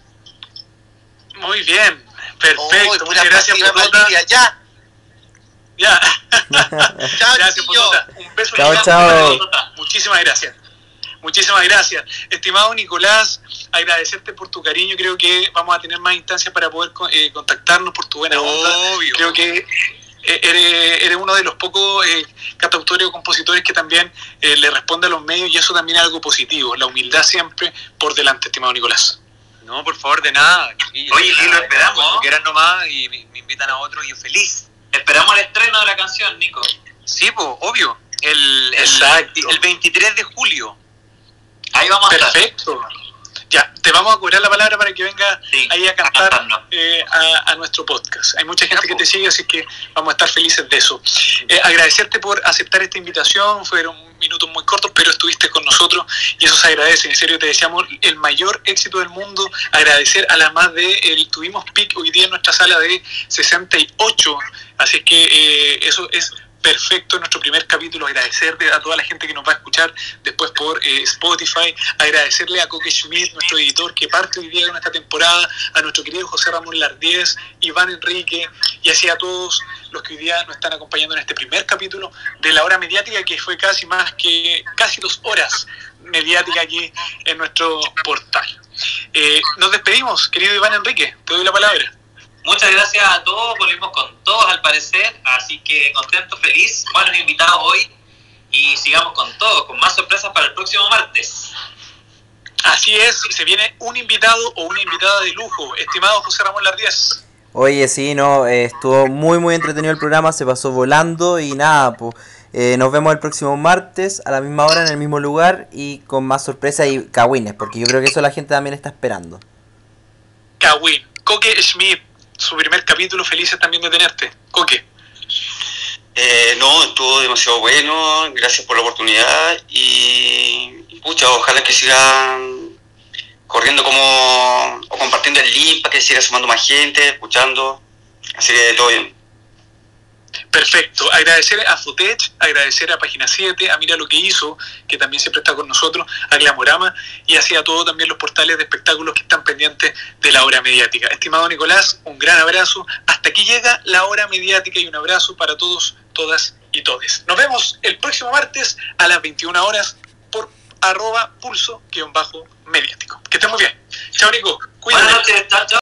Muy bien, perfecto,
Uy, pura
muchas gracias
pasiva
Botota.
Valdivia, ya.
Ya.
Chao,
Gracias,
chiquillo.
Botota. Un beso
Chao,
gigante,
chao.
Botota. Muchísimas gracias. Muchísimas gracias. Estimado Nicolás, agradecerte por tu cariño. Creo que vamos a tener más instancias para poder contactarnos por tu buena onda.
Obvio.
Creo que eres uno de los pocos cantautores o compositores que también le responde a los medios y eso también es algo positivo. La humildad siempre por delante, estimado Nicolás.
No, por favor, de nada, chiquillos.
Oye, y lo esperamos.
Cuando quieran nomás y me invitan a otro, yo feliz.
Esperamos el estreno de la canción, Nico.
Sí, pues, obvio.
Exacto.
El 23 de julio.
Ahí vamos a estar.
Perfecto. Ya, te vamos a cobrar la palabra para que venga
Sí,
ahí a cantar
cantarnos.
a nuestro podcast. Hay mucha gente que te sigue, así que vamos a estar felices de eso. Agradecerte por aceptar esta invitación, fueron minutos muy cortos, pero estuviste con nosotros y eso se agradece. En serio, te deseamos el mayor éxito del mundo. Agradecer a las más tuvimos pic hoy día en nuestra sala de 68, así que eso es perfecto nuestro primer capítulo. Agradecerle a toda la gente que nos va a escuchar después por Spotify, agradecerle a Coque Schmidt, nuestro editor, que parte hoy día con esta temporada, a nuestro querido José Ramón Lardíez, Iván Enrique, y así a todos los que hoy día nos están acompañando en este primer capítulo de La Hora Mediática, que fue casi 2 horas mediática aquí en nuestro portal. Nos despedimos, querido Iván Enrique, te doy la palabra.
Muchas gracias a todos, volvimos con todos al parecer, así que contento, feliz, buenos invitados hoy y sigamos con todo, con más sorpresas para el próximo martes.
Así es, se viene un invitado o una invitada de lujo, estimado José Ramón Lardíez.
Oye, sí, no, estuvo muy entretenido el programa, se pasó volando y nada, pues nos vemos el próximo martes a la misma hora en el mismo lugar y con más sorpresas y cagüines, porque yo creo que eso la gente también está esperando.
Cagüín, Coque Schmidt, su primer capítulo, felices también de tenerte. Coque.
No, estuvo demasiado bueno, gracias por la oportunidad y pucha, ojalá que sigan corriendo o compartiendo el link para que siga sumando más gente, escuchando, así que todo bien.
Perfecto, agradecer a Fotech, agradecer a Página 7, a Mira lo que hizo, que también siempre está con nosotros, a Glamorama y así a todos también los portales de espectáculos que están pendientes de La Hora Mediática. Estimado Nicolás, un gran abrazo, hasta aquí llega La Hora Mediática y un abrazo para todos, todas y todes. Nos vemos el próximo martes a las 21 horas por @pulso_mediático. Que estén muy bien. Chao Nico, cuídate.
Buenas noches, chao, chao.